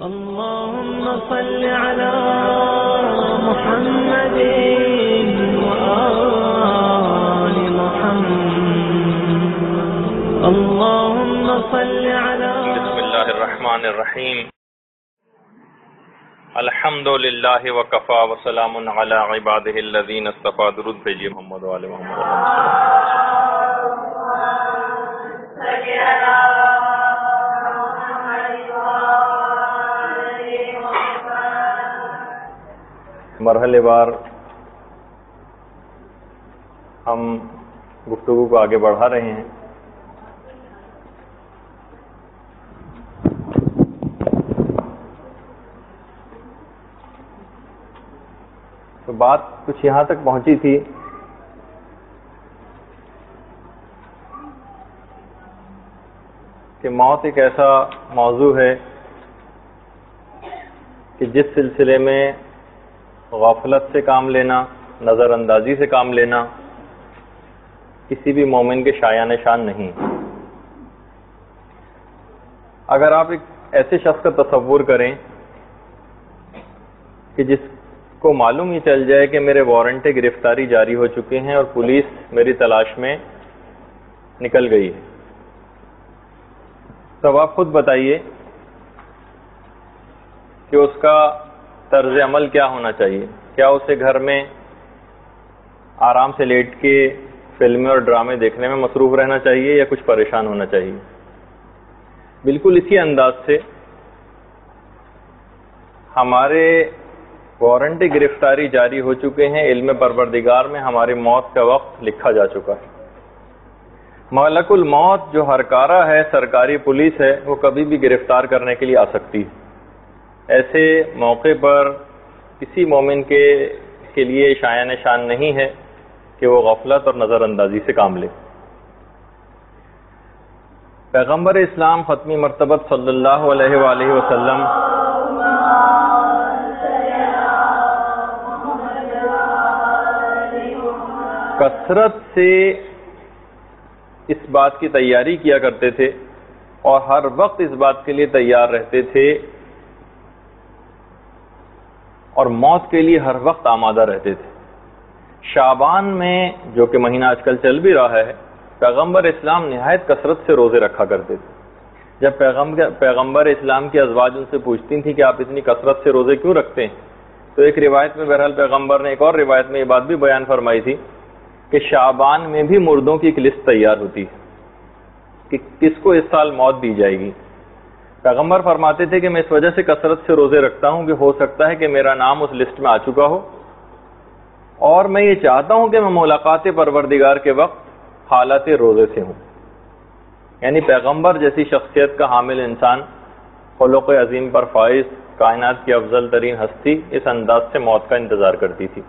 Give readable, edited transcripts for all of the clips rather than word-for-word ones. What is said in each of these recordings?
اللهم صل على محمد وآل محمد اللهم صل على بسم اللہ الرحمن الرحیم الحمد للہ وکفا وسلام علی عبادہ الذین اصطفی. درود بھیجیے محمد و آل محمد. مرحلے وار ہم گفتگو کو آگے بڑھا رہے ہیں. تو بات کچھ یہاں تک پہنچی تھی کہ موت ایک ایسا موضوع ہے کہ جس سلسلے میں غفلت سے کام لینا، نظر اندازی سے کام لینا کسی بھی مومن کے شایان شان نہیں. اگر آپ ایک ایسے شخص کا تصور کریں کہ جس کو معلوم ہی چل جائے کہ میرے وارنٹ گرفتاری جاری ہو چکے ہیں اور پولیس میری تلاش میں نکل گئی ہے، تو آپ خود بتائیے کہ اس کا طرز عمل کیا ہونا چاہیے؟ کیا اسے گھر میں آرام سے لیٹ کے فلمیں اور ڈرامے دیکھنے میں مصروف رہنا چاہیے یا کچھ پریشان ہونا چاہیے؟ بالکل اسی انداز سے ہمارے وارنٹ گرفتاری جاری ہو چکے ہیں، علم پروردگار میں ہماری موت کا وقت لکھا جا چکا ہے. ملک الموت جو ہر کارہ ہے، سرکاری پولیس ہے، وہ کبھی بھی گرفتار کرنے کے لیے آ سکتی ہے. ایسے موقع پر کسی مومن کے لیے شایان شان نہیں ہے کہ وہ غفلت اور نظر اندازی سے کام لے. پیغمبر اسلام ختمی مرتبت صلی اللہ علیہ وآلہ وسلم کثرت سے اس بات کی تیاری کیا کرتے تھے اور ہر وقت اس بات کے لیے تیار رہتے تھے اور موت کے لیے ہر وقت آمادہ رہتے تھے. شعبان میں، جو کہ مہینہ آج کل چل بھی رہا ہے، پیغمبر اسلام نہایت کثرت سے روزے رکھا کرتے تھے. جب پیغمبر اسلام کی ازواج ان سے پوچھتی تھیں کہ آپ اتنی کثرت سے روزے کیوں رکھتے ہیں، تو ایک روایت میں بہرحال پیغمبر نے ایک اور روایت میں یہ بات بھی بیان فرمائی تھی کہ شعبان میں بھی مردوں کی ایک لسٹ تیار ہوتی ہے کہ کس کو اس سال موت دی جائے گی. پیغمبر فرماتے تھے کہ میں اس وجہ سے کثرت سے روزے رکھتا ہوں کہ ہو سکتا ہے کہ میرا نام اس لسٹ میں آ چکا ہو، اور میں یہ چاہتا ہوں کہ میں ملاقات پروردگار کے وقت حالت روزے سے ہوں. یعنی پیغمبر جیسی شخصیت کا حامل انسان، خلق عظیم پر فائز، کائنات کی افضل ترین ہستی، اس انداز سے موت کا انتظار کرتی تھی.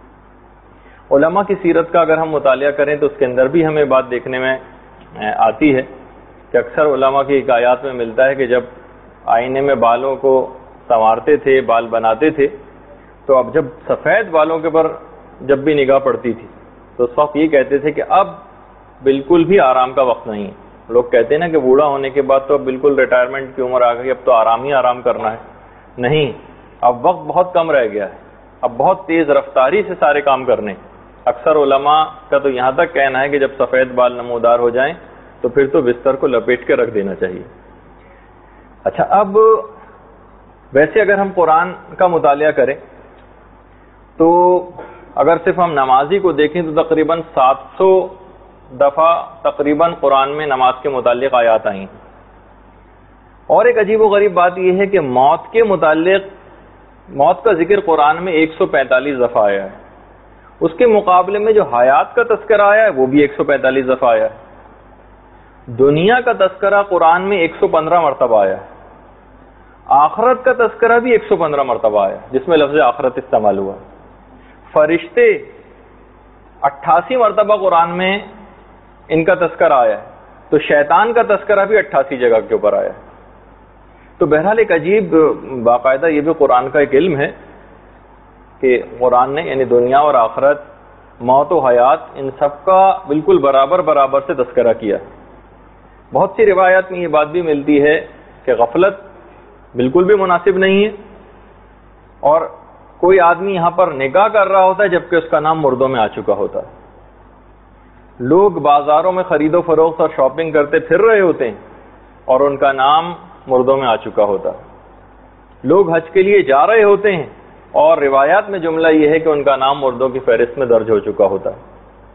علماء کی سیرت کا اگر ہم مطالعہ کریں تو اس کے اندر بھی ہمیں بات دیکھنے میں آتی ہے کہ اکثر علماء کی حکایات میں ملتا ہے کہ جب آئینے میں بالوں کو سنوارتے تھے، بال بناتے تھے، تو اب جب سفید بالوں کے پر جب بھی نگاہ پڑتی تھی تو اس وقت یہ کہتے تھے کہ اب بالکل بھی آرام کا وقت نہیں ہے. لوگ کہتے ہیں نا کہ بوڑھا ہونے کے بعد تو اب بالکل ریٹائرمنٹ کی عمر آ گئی، اب تو آرام ہی آرام کرنا ہے. نہیں، اب وقت بہت کم رہ گیا ہے، اب بہت تیز رفتاری سے سارے کام کرنے. اکثر علماء کا تو یہاں تک کہنا ہے کہ جب سفید بال نمودار ہو جائیں تو پھر تو بستر کو لپیٹ کے رکھ دینا چاہیے. اچھا، اب ویسے اگر ہم قرآن کا مطالعہ کریں تو اگر صرف ہم نمازی کو دیکھیں تو تقریباً 700 دفعہ تقریباً قرآن میں نماز کے متعلق آیات آئیں. اور ایک عجیب و غریب بات یہ ہے کہ موت کے متعلق موت کا ذکر قرآن میں 145 دفعہ آیا ہے. اس کے مقابلے میں جو حیات کا تذکرہ آیا ہے وہ بھی 145 دفعہ آیا ہے. دنیا کا تذکرہ قرآن میں 115 مرتبہ آیا ہے. آخرت کا تذکرہ بھی 115 مرتبہ آیا ہے جس میں لفظ آخرت استعمال ہوا. فرشتے 88 مرتبہ قرآن میں ان کا تذکرہ آیا ہے، تو شیطان کا تذکرہ بھی 88 جگہ کے اوپر آیا ہے. تو بہرحال ایک عجیب باقاعدہ یہ بھی قرآن کا ایک علم ہے کہ قرآن نے یعنی دنیا اور آخرت، موت و حیات، ان سب کا بالکل برابر سے تذکرہ کیا. بہت سی روایات میں یہ بات بھی ملتی ہے کہ غفلت بالکل بھی مناسب نہیں ہے. اور کوئی آدمی یہاں پر نکاح کر رہا ہوتا ہے جبکہ اس کا نام مردوں میں آ چکا ہوتا ہے. لوگ بازاروں میں خرید و فروخت اور شاپنگ کرتے پھر رہے ہوتے ہیں اور ان کا نام مردوں میں آ چکا ہوتا ہے. لوگ حج کے لیے جا رہے ہوتے ہیں اور روایات میں جملہ یہ ہے کہ ان کا نام مردوں کی فہرست میں درج ہو چکا ہوتا ہے.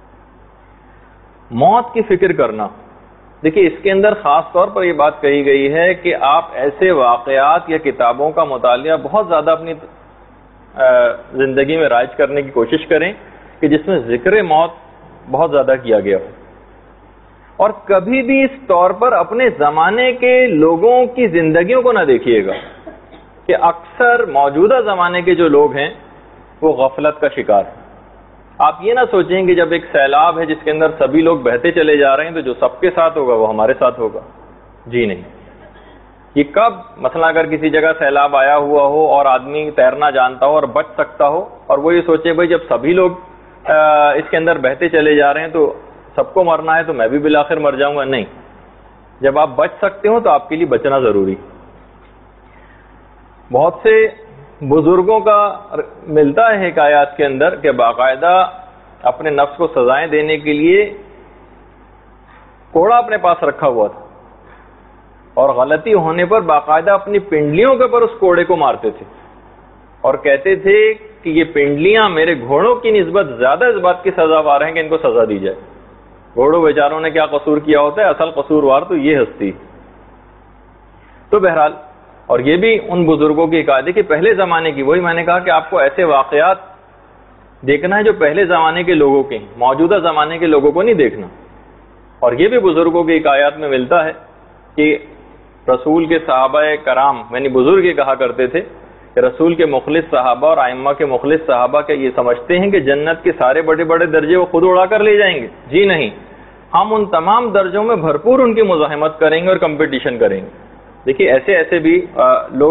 موت کی فکر کرنا، دیکھیے اس کے اندر خاص طور پر یہ بات کہی گئی ہے کہ آپ ایسے واقعات یا کتابوں کا مطالعہ بہت زیادہ اپنی زندگی میں رائج کرنے کی کوشش کریں کہ جس میں ذکر موت بہت زیادہ کیا گیا ہو. اور کبھی بھی اس طور پر اپنے زمانے کے لوگوں کی زندگیوں کو نہ دیکھیے گا کہ اکثر موجودہ زمانے کے جو لوگ ہیں وہ غفلت کا شکار ہیں. آپ یہ نہ سوچیں کہ جب ایک سیلاب ہے جس کے اندر سبھی لوگ بہتے چلے جا رہے ہیں تو جو سب کے ساتھ ہوگا وہ ہمارے ساتھ ہوگا. جی نہیں. یہ کب مثلا اگر کسی جگہ سیلاب آیا ہوا ہو اور آدمی تیرنا جانتا ہو اور بچ سکتا ہو اور وہ یہ سوچے بھائی جب سبھی لوگ اس کے اندر بہتے چلے جا رہے ہیں تو سب کو مرنا ہے تو میں بھی بالآخر مر جاؤں گا. نہیں. جب آپ بچ سکتے ہو تو آپ کے لیے بچنا ضروری. بہت سے بزرگوں کا ملتا ہے حکایات کے اندر کہ باقاعدہ اپنے نفس کو سزائیں دینے کے لیے کوڑا اپنے پاس رکھا ہوا تھا اور غلطی ہونے پر باقاعدہ اپنی پنڈلیوں کے پر اس کوڑے کو مارتے تھے اور کہتے تھے کہ یہ پنڈلیاں میرے گھوڑوں کی نسبت زیادہ اس بات کی سزاوار ہیں کہ ان کو سزا دی جائے. گھوڑوں بیچاروں نے کیا قصور کیا ہوتا ہے، اصل قصوروار تو یہ ہستی. تو بہرحال اور یہ بھی ان بزرگوں کی حکایت ہے کہ پہلے زمانے کی، وہی میں نے کہا کہ آپ کو ایسے واقعات دیکھنا ہے جو پہلے زمانے کے لوگوں کے ہیں، موجودہ زمانے کے لوگوں کو نہیں دیکھنا. اور یہ بھی بزرگوں کی حکایات میں ملتا ہے کہ رسول کے صحابہ کرام یعنی بزرگ یہ کہا کرتے تھے کہ رسول کے مخلص صحابہ اور ائمہ کے مخلص صحابہ کے یہ سمجھتے ہیں کہ جنت کے سارے بڑے بڑے درجے وہ خود اڑا کر لے جائیں گے. جی نہیں، ہم ان تمام درجوں میں بھرپور ان کی مزاحمت کریں گے اور کمپٹیشن کریں گے. دیکھیے ایسے ایسے بھی لوگ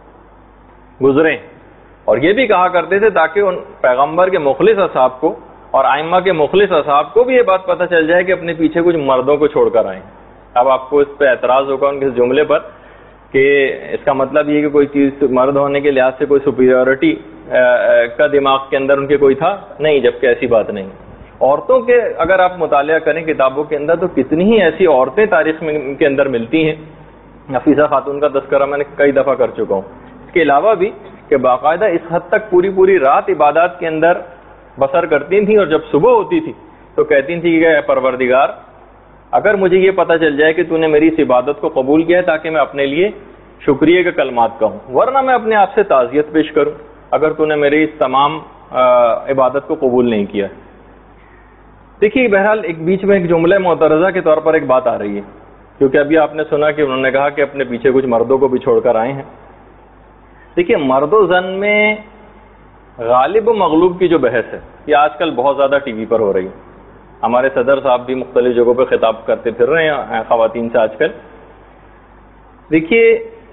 گزرے اور یہ بھی کہا کرتے تھے تاکہ ان پیغمبر کے مخلص اصحاب کو اور ائمہ کے مخلص اصحاب کو بھی یہ بات پتہ چل جائے کہ اپنے پیچھے کچھ مردوں کو چھوڑ کر آئیں. اب آپ کو اس پہ اعتراض ہوگا ان کے جملے پر کہ اس کا مطلب یہ کہ کوئی چیز مرد ہونے کے لحاظ سے کوئی سپیریورٹی کا دماغ کے اندر ان کے کوئی تھا نہیں، جبکہ ایسی بات نہیں. عورتوں کے اگر آپ مطالعہ کریں کتابوں کے اندر تو کتنی ہی ایسی عورتیں تاریخ میں کے اندر ملتی ہیں. نفیسہ خاتون کا تذکرہ میں نے کئی دفعہ کر چکا ہوں. اس کے علاوہ بھی کہ باقاعدہ اس حد تک پوری رات عبادات کے اندر بسر کرتی تھیں اور جب صبح ہوتی تھی تو کہتی تھیں کہ اے پروردگار اگر مجھے یہ پتہ چل جائے کہ تو نے میری اس عبادت کو قبول کیا ہے تاکہ میں اپنے لیے شکریہ کے کلمات کہوں، ورنہ میں اپنے آپ سے تعزیت پیش کروں اگر تو نے میری اس تمام عبادت کو قبول نہیں کیا. دیکھیے بہرحال ایک بیچ میں ایک جملہ معترضہ کے طور پر ایک بات آ رہی ہے کیونکہ ابھی آپ نے سنا کہ انہوں نے کہا کہ اپنے پیچھے کچھ مردوں کو بھی چھوڑ کر آئے ہیں. دیکھیے مرد و زن میں غالب و مغلوب کی جو بحث ہے یہ آج کل بہت زیادہ ٹی وی پر ہو رہی ہے. ہمارے صدر صاحب بھی مختلف جگہوں پہ خطاب کرتے پھر رہے ہیں خواتین سے آج کل. دیکھیے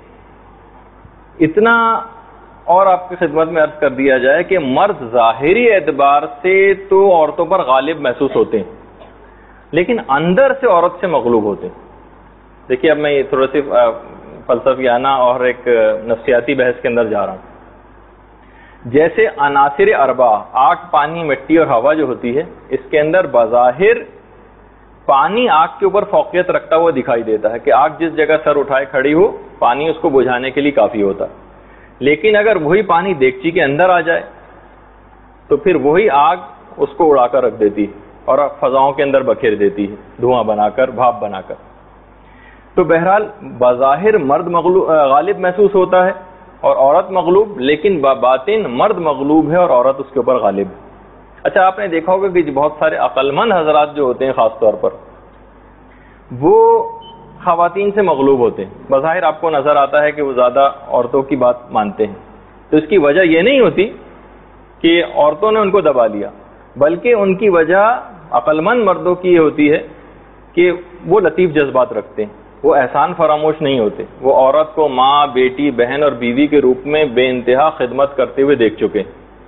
اتنا اور آپ کی خدمت میں عرض کر دیا جائے کہ مرد ظاہری اعتبار سے تو عورتوں پر غالب محسوس ہوتے ہیں لیکن اندر سے عورت سے مغلوب ہوتے ہیں. دیکھیے اب میں یہ تھوڑا سی فلسفیانہ اور ایک نفسیاتی بحث کے اندر جا رہا ہوں. جیسے عناصر اربع آگ، پانی، مٹی اور ہوا جو ہوتی ہے اس کے اندر بظاہر پانی آگ کے اوپر فوقیت رکھتا ہوا دکھائی دیتا ہے کہ آگ جس جگہ سر اٹھائے کھڑی ہو پانی اس کو بجھانے کے لیے کافی ہوتا ہے. لیکن اگر وہی پانی دیگچی کے اندر آ جائے تو پھر وہی آگ اس کو اڑا کر رکھ دیتی ہے اور فضاؤں کے اندر بکھیر دیتی ہے دھواں بنا کر، بھاپ بنا کر. تو بہرحال بظاہر مرد غالب محسوس ہوتا ہے اور عورت مغلوب، لیکن باطن مرد مغلوب ہے اور عورت اس کے اوپر غالب ہے. اچھا آپ نے دیکھا ہوگا کہ بہت سارے عقل مند حضرات جو ہوتے ہیں خاص طور پر وہ خواتین سے مغلوب ہوتے ہیں. بظاہر آپ کو نظر آتا ہے کہ وہ زیادہ عورتوں کی بات مانتے ہیں تو اس کی وجہ یہ نہیں ہوتی کہ عورتوں نے ان کو دبا لیا، بلکہ ان کی وجہ عقل مند مردوں کی یہ ہوتی ہے کہ وہ لطیف جذبات رکھتے ہیں، وہ احسان فراموش نہیں ہوتے. وہ عورت کو ماں، بیٹی، بہن اور بیوی کے روپ میں بے انتہا خدمت کرتے ہوئے دیکھ چکے.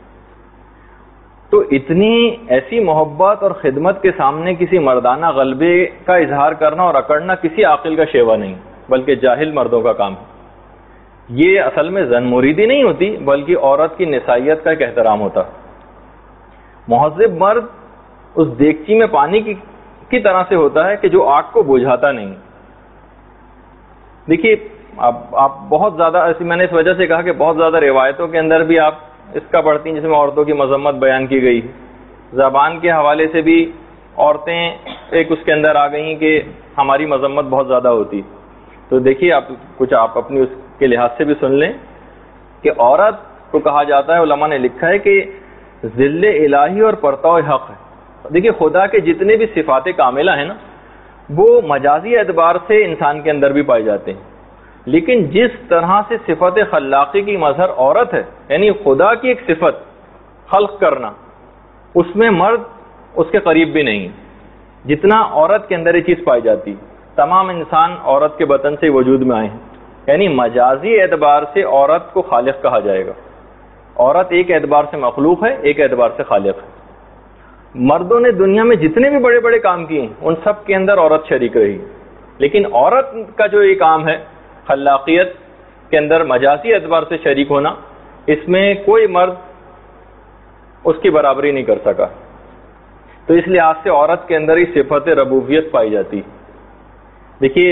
تو اتنی ایسی محبت اور خدمت کے سامنے کسی مردانہ غلبے کا اظہار کرنا اور اکڑنا کسی عاقل کا شیوا نہیں بلکہ جاہل مردوں کا کام ہے. یہ اصل میں زن موریدی نہیں ہوتی بلکہ عورت کی نسائیت کا ایک احترام ہوتا. مہذب مرد اس دیگچی میں پانی کی طرح سے ہوتا ہے کہ جو آگ کو بجھاتا نہیں. دیکھیے آپ بہت زیادہ ایسی، میں نے اس وجہ سے کہا کہ بہت زیادہ روایتوں کے اندر بھی آپ اس کا پڑھتی ہیں جس میں عورتوں کی مذمت بیان کی گئی. زبان کے حوالے سے بھی عورتیں ایک اس کے اندر آ گئی کہ ہماری مذمت بہت زیادہ ہوتی. تو دیکھیے آپ اپنی اس کے لحاظ سے بھی سن لیں کہ عورت کو کہا جاتا ہے، علماء نے لکھا ہے کہ ذل الہی اور پرتو حق ہے. دیکھیے خدا کے جتنے بھی صفات کاملہ ہیں نا وہ مجازی اعتبار سے انسان کے اندر بھی پائے جاتے ہیں، لیکن جس طرح سے صفت خلاقی کی مظہر عورت ہے، یعنی خدا کی ایک صفت خلق کرنا، اس میں مرد اس کے قریب بھی نہیں جتنا عورت کے اندر یہ چیز پائی جاتی. تمام انسان عورت کے بطن سے وجود میں آئے ہیں، یعنی مجازی اعتبار سے عورت کو خالق کہا جائے گا. عورت ایک اعتبار سے مخلوق ہے، ایک اعتبار سے خالق ہے. مردوں نے دنیا میں جتنے بھی بڑے بڑے کام کیے ہیں ان سب کے اندر عورت شریک رہی، لیکن عورت کا جو یہ کام ہے خلاقیت کے اندر مجازی اعتبار سے شریک ہونا، اس میں کوئی مرد اس کی برابری نہیں کر سکا. تو اس لحاظ سے عورت کے اندر ہی صفت ربوبیت پائی جاتی. دیکھیے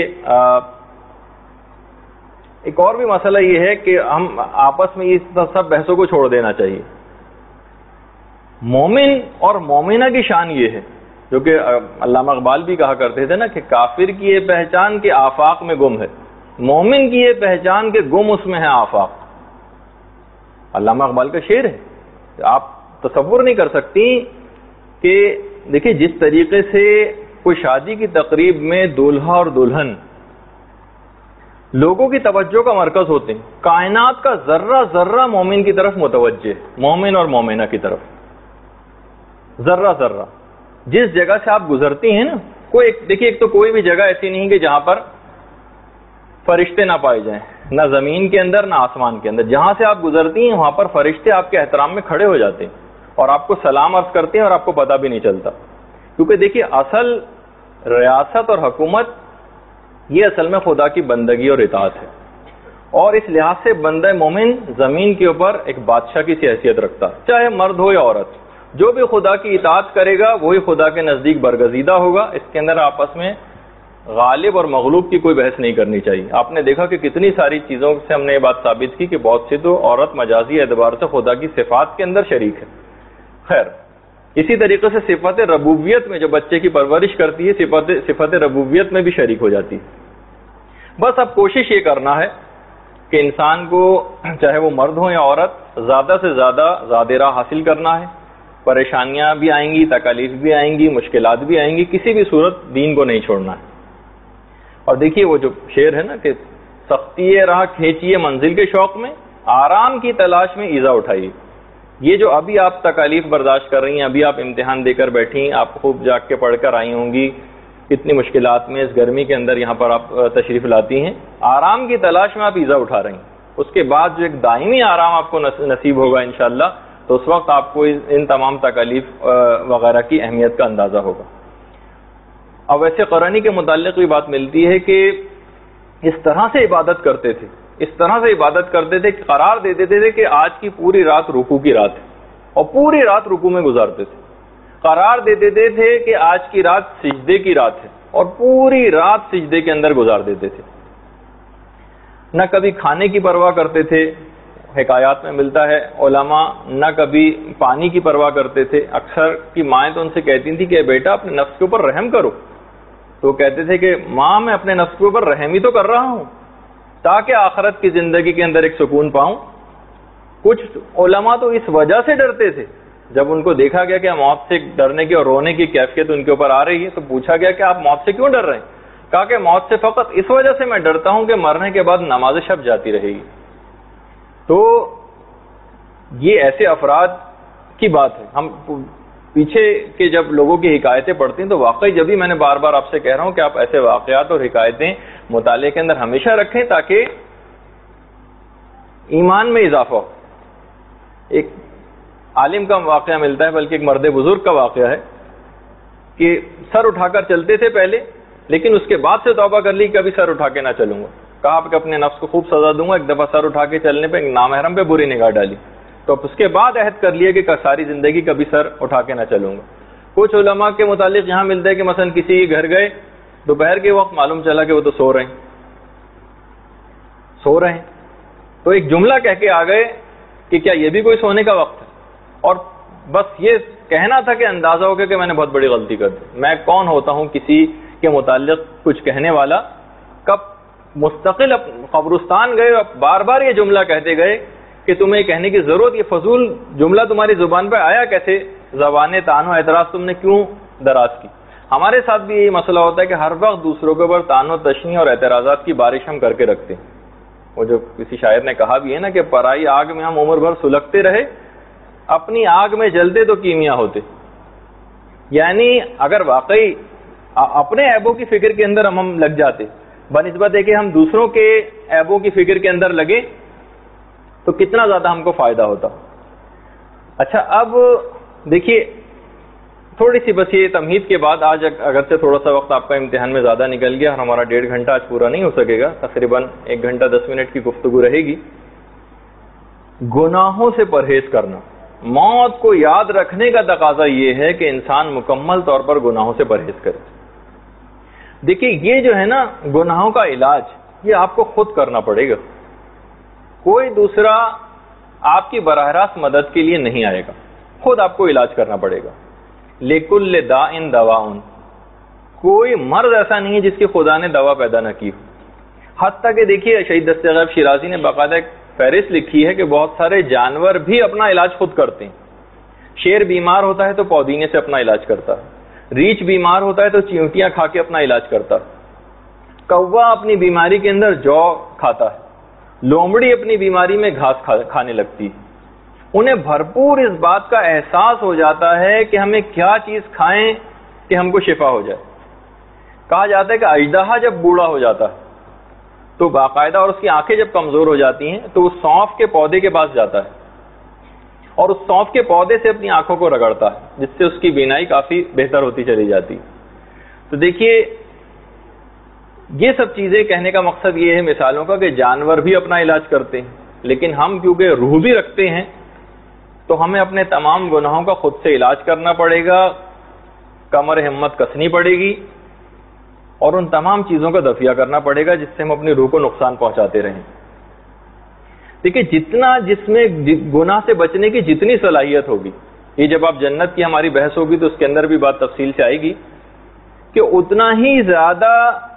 ایک اور بھی مسئلہ یہ ہے کہ ہم آپس میں اس سب بحثوں کو چھوڑ دینا چاہیے. مومن اور مومنہ کی شان یہ ہے، جو کہ علامہ اقبال بھی کہا کرتے تھے نا کہ کافر کی یہ پہچان کہ آفاق میں گم ہے، مومن کی یہ پہچان کہ گم اس میں ہے آفاق. علامہ اقبال کا شعر ہے. آپ تصور نہیں کر سکتی کہ دیکھیں جس طریقے سے کوئی شادی کی تقریب میں دولہا اور دلہن لوگوں کی توجہ کا مرکز ہوتے ہیں، کائنات کا ذرہ ذرہ مومن کی طرف متوجہ، مومن اور مومنہ کی طرف ذرہ ذرہ. جس جگہ سے آپ گزرتی ہیں نا، دیکھیے ایک تو کوئی بھی جگہ ایسی نہیں کہ جہاں پر فرشتے نہ پائے جائیں، نہ زمین کے اندر نہ آسمان کے اندر. جہاں سے آپ گزرتی ہیں وہاں پر فرشتے آپ کے احترام میں کھڑے ہو جاتے ہیں اور آپ کو سلام عرض کرتے ہیں اور آپ کو پتہ بھی نہیں چلتا. کیونکہ دیکھیے اصل ریاست اور حکومت یہ اصل میں خدا کی بندگی اور اطاعت ہے، اور اس لحاظ سے بندہ مومن زمین کے اوپر ایک بادشاہ کی حیثیت رکھتا ہے، چاہے مرد ہو یا عورت. جو بھی خدا کی اطاعت کرے گا وہی خدا کے نزدیک برگزیدہ ہوگا. اس کے اندر آپس میں غالب اور مغلوب کی کوئی بحث نہیں کرنی چاہیے. آپ نے دیکھا کہ کتنی ساری چیزوں سے ہم نے یہ بات ثابت کی کہ بہت سی تو عورت مجازی اعتبار سے خدا کی صفات کے اندر شریک ہے. خیر، اسی طریقے سے صفت ربوبیت میں جو بچے کی پرورش کرتی ہے صفت ربوبیت میں بھی شریک ہو جاتی ہے. بس اب کوشش یہ کرنا ہے کہ انسان کو چاہے وہ مرد ہو یا عورت زیادہ سے زیادہ زیادہ راہ حاصل کرنا ہے. پریشانیاں بھی آئیں گی، تکالیف بھی آئیں گی، مشکلات بھی آئیں گی، کسی بھی صورت دین کو نہیں چھوڑنا ہے. اور دیکھیے وہ جو شعر ہے نا کہ سختی راہ کھینچیے منزل کے شوق میں، آرام کی تلاش میں ایذا اٹھائیے. یہ جو ابھی آپ تکالیف برداشت کر رہی ہیں، ابھی آپ امتحان دے کر بیٹھی، آپ خوب جاگ کے پڑھ کر آئی ہوں گی، کتنی مشکلات میں اس گرمی کے اندر یہاں پر آپ تشریف لاتی ہیں، آرام کی تلاش میں آپ ایذا اٹھا رہی ہیں. اس کے بعد جو ایک دائمی آرام آپ کو نصیب ہوگا انشاءاللہ، تو اس وقت آپ کو ان تمام تکالیف وغیرہ کی اہمیت کا اندازہ ہوگا. اب ویسے قرآنی کے متعلق بھی بات ملتی ہے کہ اس طرح سے عبادت کرتے تھے، اس طرح سے عبادت کرتے تھے کہ قرار دے دیتے تھے کہ آج کی پوری رات رکوع کی رات ہے، اور پوری رات رکوع میں گزارتے تھے. قرار دے دیتے تھے کہ آج کی رات سجدے کی رات ہے، اور پوری رات سجدے کے اندر گزار دیتے تھے. نہ کبھی کھانے کی پرواہ کرتے تھے، حکایات میں ملتا ہے علماء نہ کبھی پانی کی پرواہ کرتے تھے. اکثر کی مائیں تو ان سے کہتی تھیں کہ بیٹا اپنے نفس کے اوپر رحم کرو، تو کہتے تھے کہ ماں میں اپنے نفس کے اوپر رحم ہی تو کر رہا ہوں تاکہ آخرت کی زندگی کے اندر ایک سکون پاؤں. کچھ علماء تو اس وجہ سے ڈرتے تھے، جب ان کو دیکھا گیا کہ موت سے ڈرنے کی اور رونے کی کیفیت ان کے اوپر آ رہی ہے تو پوچھا گیا کہ آپ موت سے کیوں ڈر رہے ہیں؟ کہا کہ موت سے فقط اس وجہ سے میں ڈرتا ہوں کہ مرنے کے بعد نماز شب جاتی رہے گی. تو یہ ایسے افراد کی بات ہے. ہم پیچھے کے جب لوگوں کی حکایتیں پڑھتے ہیں تو واقعی جب بھی میں نے بار بار آپ سے کہہ رہا ہوں کہ آپ ایسے واقعات اور حکایتیں مطالعے کے اندر ہمیشہ رکھیں تاکہ ایمان میں اضافہ ہو. ایک عالم کا واقعہ ملتا ہے، بلکہ ایک مرد بزرگ کا واقعہ ہے کہ سر اٹھا کر چلتے تھے پہلے، لیکن اس کے بعد سے توبہ کر لی کبھی سر اٹھا کے نہ چلوں گا. کہا کہ اپنے نفس کو خوب سزا دوں گا، ایک دفعہ سر اٹھا کے چلنے پہ ایک نامحرم پہ بری نگاہ ڈالی، تو اب اس کے بعد عہد کر لیا کہ ساری زندگی کبھی سر اٹھا کے نہ چلوں گا۔ کچھ علماء کے متعلق یہاں ملتا ہے کہ مثلا کسی کے گھر گئے، دوپہر کے وقت معلوم چلا کہ وہ تو سو رہے ہیں، تو ایک جملہ کہہ کے آ گئے کہ کیا یہ بھی کوئی سونے کا وقت ہے، اور بس یہ کہنا تھا کہ اندازہ ہو گیا کہ میں نے بہت بڑی غلطی کر دی۔ میں کون ہوتا ہوں کسی کے متعلق کچھ کہنے والا؟ کب مستقل قبرستان گئے، بار بار یہ جملہ کہتے گئے کہ تمہیں کہنے کی ضرورت، یہ فضول جملہ تمہاری زبان پہ آیا کیسے؟ زبان طعن و اعتراض تم نے کیوں دراز کی؟ ہمارے ساتھ بھی یہی مسئلہ ہوتا ہے کہ ہر وقت دوسروں کے اوپر طعن و تشنیع اور اعتراضات کی بارش ہم کر کے رکھتے ہیں۔ وہ جو کسی شاعر نے کہا بھی ہے نا کہ پرائی آگ میں ہم عمر بھر سلگتے رہے، اپنی آگ میں جلتے تو کیمیا ہوتے۔ یعنی اگر واقعی اپنے عیبوں کی فکر کے اندر ہم لگ جاتے بنسبت ہے کہ ہم دوسروں کے عیبوں کی فکر کے اندر لگے تو کتنا زیادہ ہم کو فائدہ ہوتا۔ اچھا، اب دیکھیے تھوڑی سی بس یہ تمہید کے بعد، آج اگرچہ تھوڑا سا وقت آپ کا امتحان میں زیادہ نکل گیا اور ہمارا 1.5 گھنٹہ آج پورا نہیں ہو سکے گا، تقریباً 1 گھنٹہ 10 منٹ کی گفتگو رہے گی۔ گناہوں سے پرہیز کرنا، موت کو یاد رکھنے کا تقاضا یہ ہے کہ انسان مکمل طور پر گناہوں سے پرہیز کرے۔ دیکھیے یہ جو ہے نا گناہوں کا علاج، یہ آپ کو خود کرنا پڑے گا، کوئی دوسرا آپ کی براہ راست مدد کے لیے نہیں آئے گا، خود آپ کو علاج کرنا پڑے گا۔ لِكُلِّ دَاءٍ دَوَاءٌ، کوئی مرض ایسا نہیں ہے جس کی خدا نے دوا پیدا نہ کی ہو۔ حتیٰ کہ دیکھیے شہید دست غیب شیرازی نے باقاعدہ ایک فہرست لکھی ہے کہ بہت سارے جانور بھی اپنا علاج خود کرتے ہیں۔ شیر بیمار ہوتا ہے تو پودینے سے اپنا علاج کرتا ہے، ریچھ بیمار ہوتا ہے تو چیونٹیاں کھا کے اپنا علاج کرتا ہے، کوا اپنی بیماری کے اندر جو کھاتا ہے، لومڑی اپنی بیماری میں گھاس کھانے لگتی ہے۔ انہیں بھرپور اس بات کا احساس ہو جاتا ہے کہ ہمیں کیا چیز کھائیں کہ ہم کو شفا ہو جائے۔ کہا جاتا ہے کہ اژدہا جب بوڑھا ہو جاتا ہے تو باقاعدہ، اور اس کی آنکھیں جب کمزور ہو جاتی ہیں تو وہ سونف کے پودے کے پاس جاتا ہے اور اس سونف کے پودے سے اپنی آنکھوں کو رگڑتا ہے، جس سے اس کی بینائی کافی بہتر ہوتی چلی جاتی۔ تو دیکھیے یہ سب چیزیں کہنے کا مقصد یہ ہے مثالوں کا کہ جانور بھی اپنا علاج کرتے ہیں، لیکن ہم کیونکہ روح بھی رکھتے ہیں تو ہمیں اپنے تمام گناہوں کا خود سے علاج کرنا پڑے گا، کمر ہمت کسنی پڑے گی اور ان تمام چیزوں کا دفیہ کرنا پڑے گا جس سے ہم اپنی روح کو نقصان پہنچاتے رہیں۔ دیکھیے جتنا جس میں گناہ سے بچنے کی جتنی صلاحیت ہوگی، یہ جب آپ جنت کی ہماری بحث ہوگی تو اس کے اندر بھی بات تفصیل سے آئے گی کہ اتنا ہی زیادہ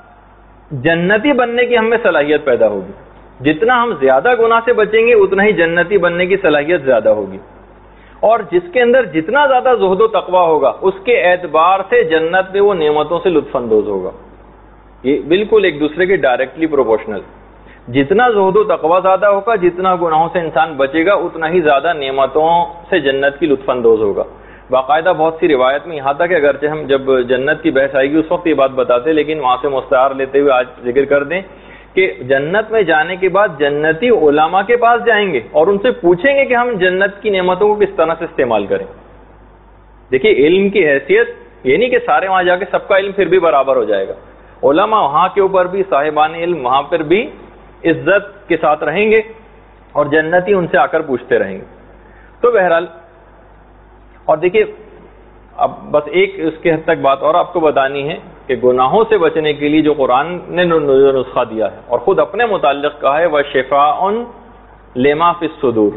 جنتی بننے کی ہم میں صلاحیت پیدا ہوگی۔ جتنا ہم زیادہ گناہ سے بچیں گے اتنا ہی جنتی بننے کی صلاحیت زیادہ ہوگی، اور جس کے اندر جتنا زیادہ زہد و تقوی ہوگا اس کے اعتبار سے جنت میں وہ نعمتوں سے لطف اندوز ہوگا۔ یہ بالکل ایک دوسرے کے ڈائریکٹلی پروپورشنل۔ جتنا زہد و تقوی زیادہ ہوگا، جتنا گناہوں سے انسان بچے گا، اتنا ہی زیادہ نعمتوں سے جنت کی لطف اندوز ہوگا۔ باقاعدہ بہت سی روایت میں یہاں تک کہ اگرچہ ہم جب جنت کی بحث آئے گی اس وقت یہ بات بتاتے، لیکن وہاں سے مستعار لیتے ہوئے آج ذکر کر دیں کہ جنت میں جانے کے بعد جنتی علماء کے پاس جائیں گے اور ان سے پوچھیں گے کہ ہم جنت کی نعمتوں کو کس طرح سے استعمال کریں۔ دیکھیے علم کی حیثیت یہ نہیں کہ سارے وہاں جا کے سب کا علم پھر بھی برابر ہو جائے گا، علماء وہاں کے اوپر بھی، صاحبان علم وہاں پر بھی عزت کے ساتھ رہیں گے اور جنتی ان سے آ کر پوچھتے رہیں گے۔ تو بہرحال، اور دیکھیے اب بس ایک اس کے حد تک بات اور آپ کو بتانی ہے کہ گناہوں سے بچنے کے لیے جو قرآن نے نسخہ دیا ہے اور خود اپنے متعلق کہا ہے وَشِفَاءٌ لِمَا فِي الصُّدُورِ،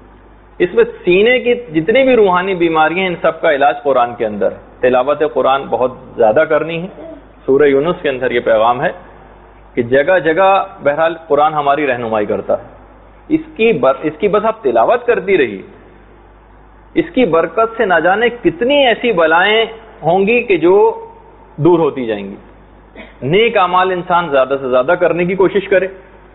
اس میں سینے کی جتنی بھی روحانی بیماریاں ان سب کا علاج قرآن کے اندر ہے۔ تلاوت قرآن بہت زیادہ کرنی ہے۔ سورہ یونس کے اندر یہ پیغام ہے کہ جگہ جگہ بہرحال قرآن ہماری رہنمائی کرتا ہے، اس کی بس آپ تلاوت کرتی رہی، اس کی برکت سے نہ جانے کتنی ایسی بلائیں ہوں گی کہ جو دور ہوتی جائیں گی۔ نیک اعمال انسان زیادہ سے زیادہ کرنے کی کوشش کرے،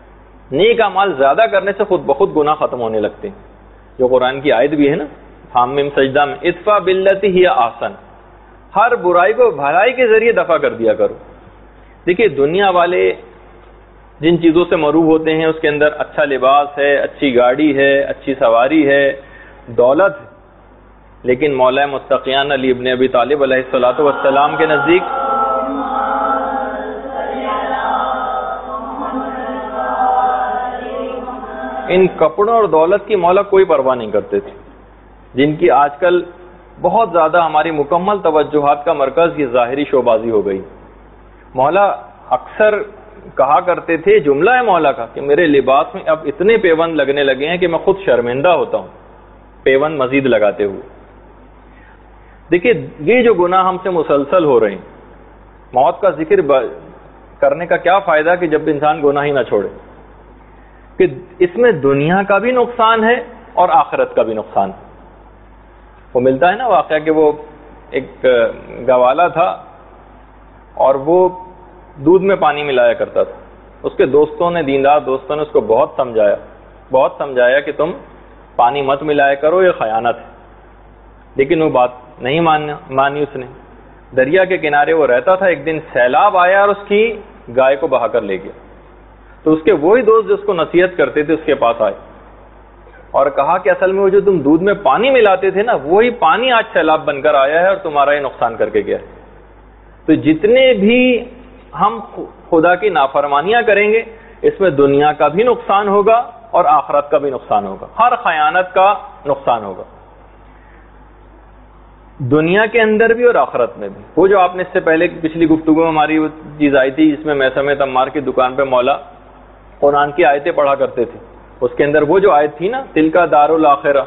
نیک اعمال زیادہ کرنے سے خود بخود گناہ ختم ہونے لگتے ہیں، جو قرآن کی آیت بھی ہے نا حامیم سجدہ میں، ادفع باللتی ہی احسن، ہر برائی کو بھلائی کے ذریعے دفع کر دیا کرو۔ دیکھیے دنیا والے جن چیزوں سے مروب ہوتے ہیں اس کے اندر اچھا لباس ہے، اچھی گاڑی ہے، اچھی سواری ہے، دولت ہے، لیکن مولا مستقیان علی ابن ابی طالب علیہ الصلوۃ والسلام کے نزدیک ان کپڑوں اور دولت کی مولا کوئی پرواہ نہیں کرتے تھے، جن کی آج کل بہت زیادہ ہماری مکمل توجہات کا مرکز یہ ظاہری شوبازی ہو گئی۔ مولا اکثر کہا کرتے تھے، جملہ ہے مولا کا، کہ میرے لباس میں اب اتنے پیوند لگنے لگے ہیں کہ میں خود شرمندہ ہوتا ہوں پیوند مزید لگاتے ہوئے۔ دیکھیے یہ جو گناہ ہم سے مسلسل ہو رہے ہیں، موت کا ذکر کرنے کا کیا فائدہ کہ جب انسان گناہ ہی نہ چھوڑے، کہ اس میں دنیا کا بھی نقصان ہے اور آخرت کا بھی نقصان ہے۔ وہ ملتا ہے نا واقعہ کہ وہ ایک گوالا تھا اور وہ دودھ میں پانی ملایا کرتا تھا، اس کے دوستوں نے، دیندار دوستوں نے اس کو بہت سمجھایا کہ تم پانی مت ملایا کرو، یہ خیانت ہے، لیکن وہ بات نہیں مانی اس نے۔ دریا کے کنارے وہ رہتا تھا، ایک دن سیلاب آیا اور اس کی گائے کو بہا کر لے گیا، تو اس کے وہی دوست جو اس کو نصیحت کرتے تھے اس کے پاس آئے اور کہا کہ اصل میں وہ جو تم دودھ میں پانی ملاتے تھے نا، وہی پانی آج سیلاب بن کر آیا ہے اور تمہارا یہ نقصان کر کے گیا ہے۔ تو جتنے بھی ہم خدا کی نافرمانیاں کریں گے اس میں دنیا کا بھی نقصان ہوگا اور آخرت کا بھی نقصان ہوگا، ہر خیانت کا نقصان ہوگا، دنیا کے اندر بھی اور آخرت میں بھی۔ وہ جو آپ نے اس سے پہلے پچھلی گفتگو میں ہماری وہ چیز آئی تھی جس میں میں سمیت عمار کی دکان پہ مولا قرآن کی آیتیں پڑھا کرتے تھے، اس کے اندر وہ جو آیت تھی نا، تلکا دار الاخرہ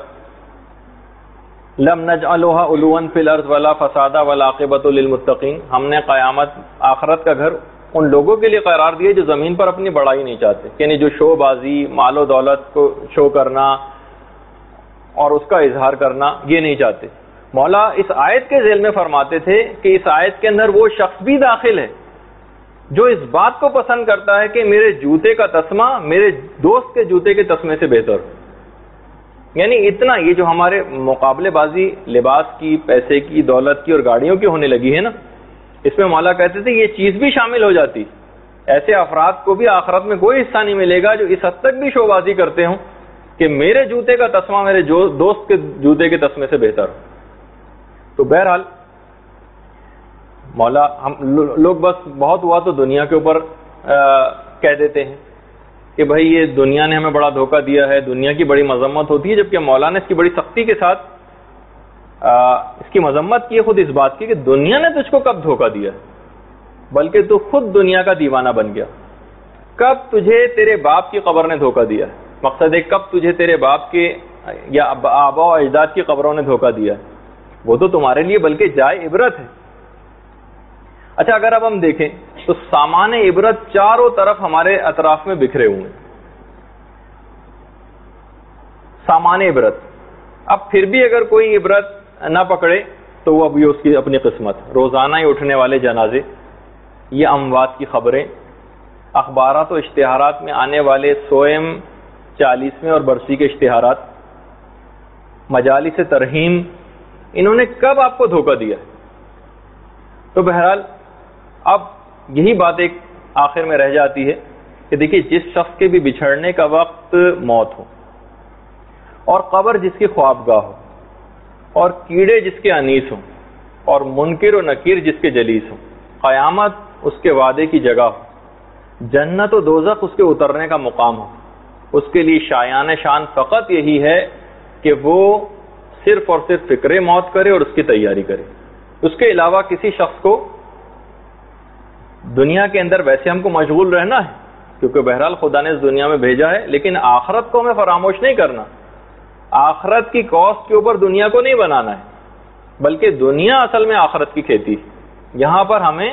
لم نجعلها علوا فی الارض ولا فسادا والعاقبۃ للمتقین، ہم نے قیامت آخرت کا گھر ان لوگوں کے لیے قرار دیا جو زمین پر اپنی بڑائی نہیں چاہتے، یعنی جو شو بازی، مال و دولت کو شو کرنا اور اس کا اظہار کرنا یہ نہیں چاہتے۔ مولا اس آیت کے ذیل میں فرماتے تھے کہ اس آیت کے اندر وہ شخص بھی داخل ہے جو اس بات کو پسند کرتا ہے کہ میرے جوتے کا تسمہ میرے دوست کے جوتے کے تسمے سے بہتر ہو۔ یعنی اتنا یہ جو ہمارے مقابلے بازی لباس کی، پیسے کی، دولت کی اور گاڑیوں کی ہونے لگی ہے نا، اس میں مولا کہتے تھے یہ چیز بھی شامل ہو جاتی، ایسے افراد کو بھی آخرت میں کوئی حصہ نہیں ملے گا جو اس حد تک بھی شوبازی کرتے ہوں کہ میرے جوتے کا تسمہ میرے دوست کے جوتے کے تسمے سے بہتر ہو۔ تو بہرحال مولا ہم لوگ بس بہت ہوا تو دنیا کے اوپر کہہ دیتے ہیں کہ بھائی یہ دنیا نے ہمیں بڑا دھوکہ دیا ہے، دنیا کی بڑی مذمت ہوتی ہے، جبکہ مولا نے اس کی بڑی سختی کے ساتھ اس کی مذمت کی ہے خود اس بات کی کہ دنیا نے تجھ کو کب دھوکہ دیا، بلکہ تو خود دنیا کا دیوانہ بن گیا۔ کب تجھے تیرے باپ کی قبر نے دھوکہ دیا، مقصد ہے کب تجھے تیرے باپ کے یا آبا و اجداد کی قبروں نے دھوکہ دیا، وہ تو تمہارے لیے بلکہ جائے عبرت ہے۔ اچھا اگر اب ہم دیکھیں تو سامان عبرت چاروں طرف ہمارے اطراف میں بکھرے ہوئے ہیں، سامان عبرت۔ اب پھر بھی اگر کوئی عبرت نہ پکڑے تو وہ ابھی اس کی اپنی قسمت، روزانہ ہی اٹھنے والے جنازے، یہ اموات کی خبریں، اخبارات و اشتہارات میں آنے والے سوئم، 40ویں اور برسی کے اشتہارات، مجالس ترہیم، انہوں نے کب آپ کو دھوکہ دیا؟ تو بہرحال اب یہی بات ایک آخر میں رہ جاتی ہے کہ دیکھیے جس شخص کے بھی بچھڑنے کا وقت موت ہو اور قبر جس کی خوابگاہ ہو اور کیڑے جس کے انیس ہوں اور منکر و نکیر جس کے جلیس ہوں، قیامت اس کے وعدے کی جگہ ہو، جنت و دوزخ اس کے اترنے کا مقام ہو، اس کے لیے شایان شان فقط یہی ہے کہ وہ صرف اور صرف فکر موت کرے اور اس کی تیاری کرے۔ اس کے علاوہ کسی شخص کو دنیا کے اندر ویسے ہم کو مشغول رہنا ہے کیونکہ بہرحال خدا نے اس دنیا میں بھیجا ہے، لیکن آخرت کو ہمیں فراموش نہیں کرنا، آخرت کی کاسٹ کے اوپر دنیا کو نہیں بنانا ہے، بلکہ دنیا اصل میں آخرت کی کھیتی ہے۔ یہاں پر ہمیں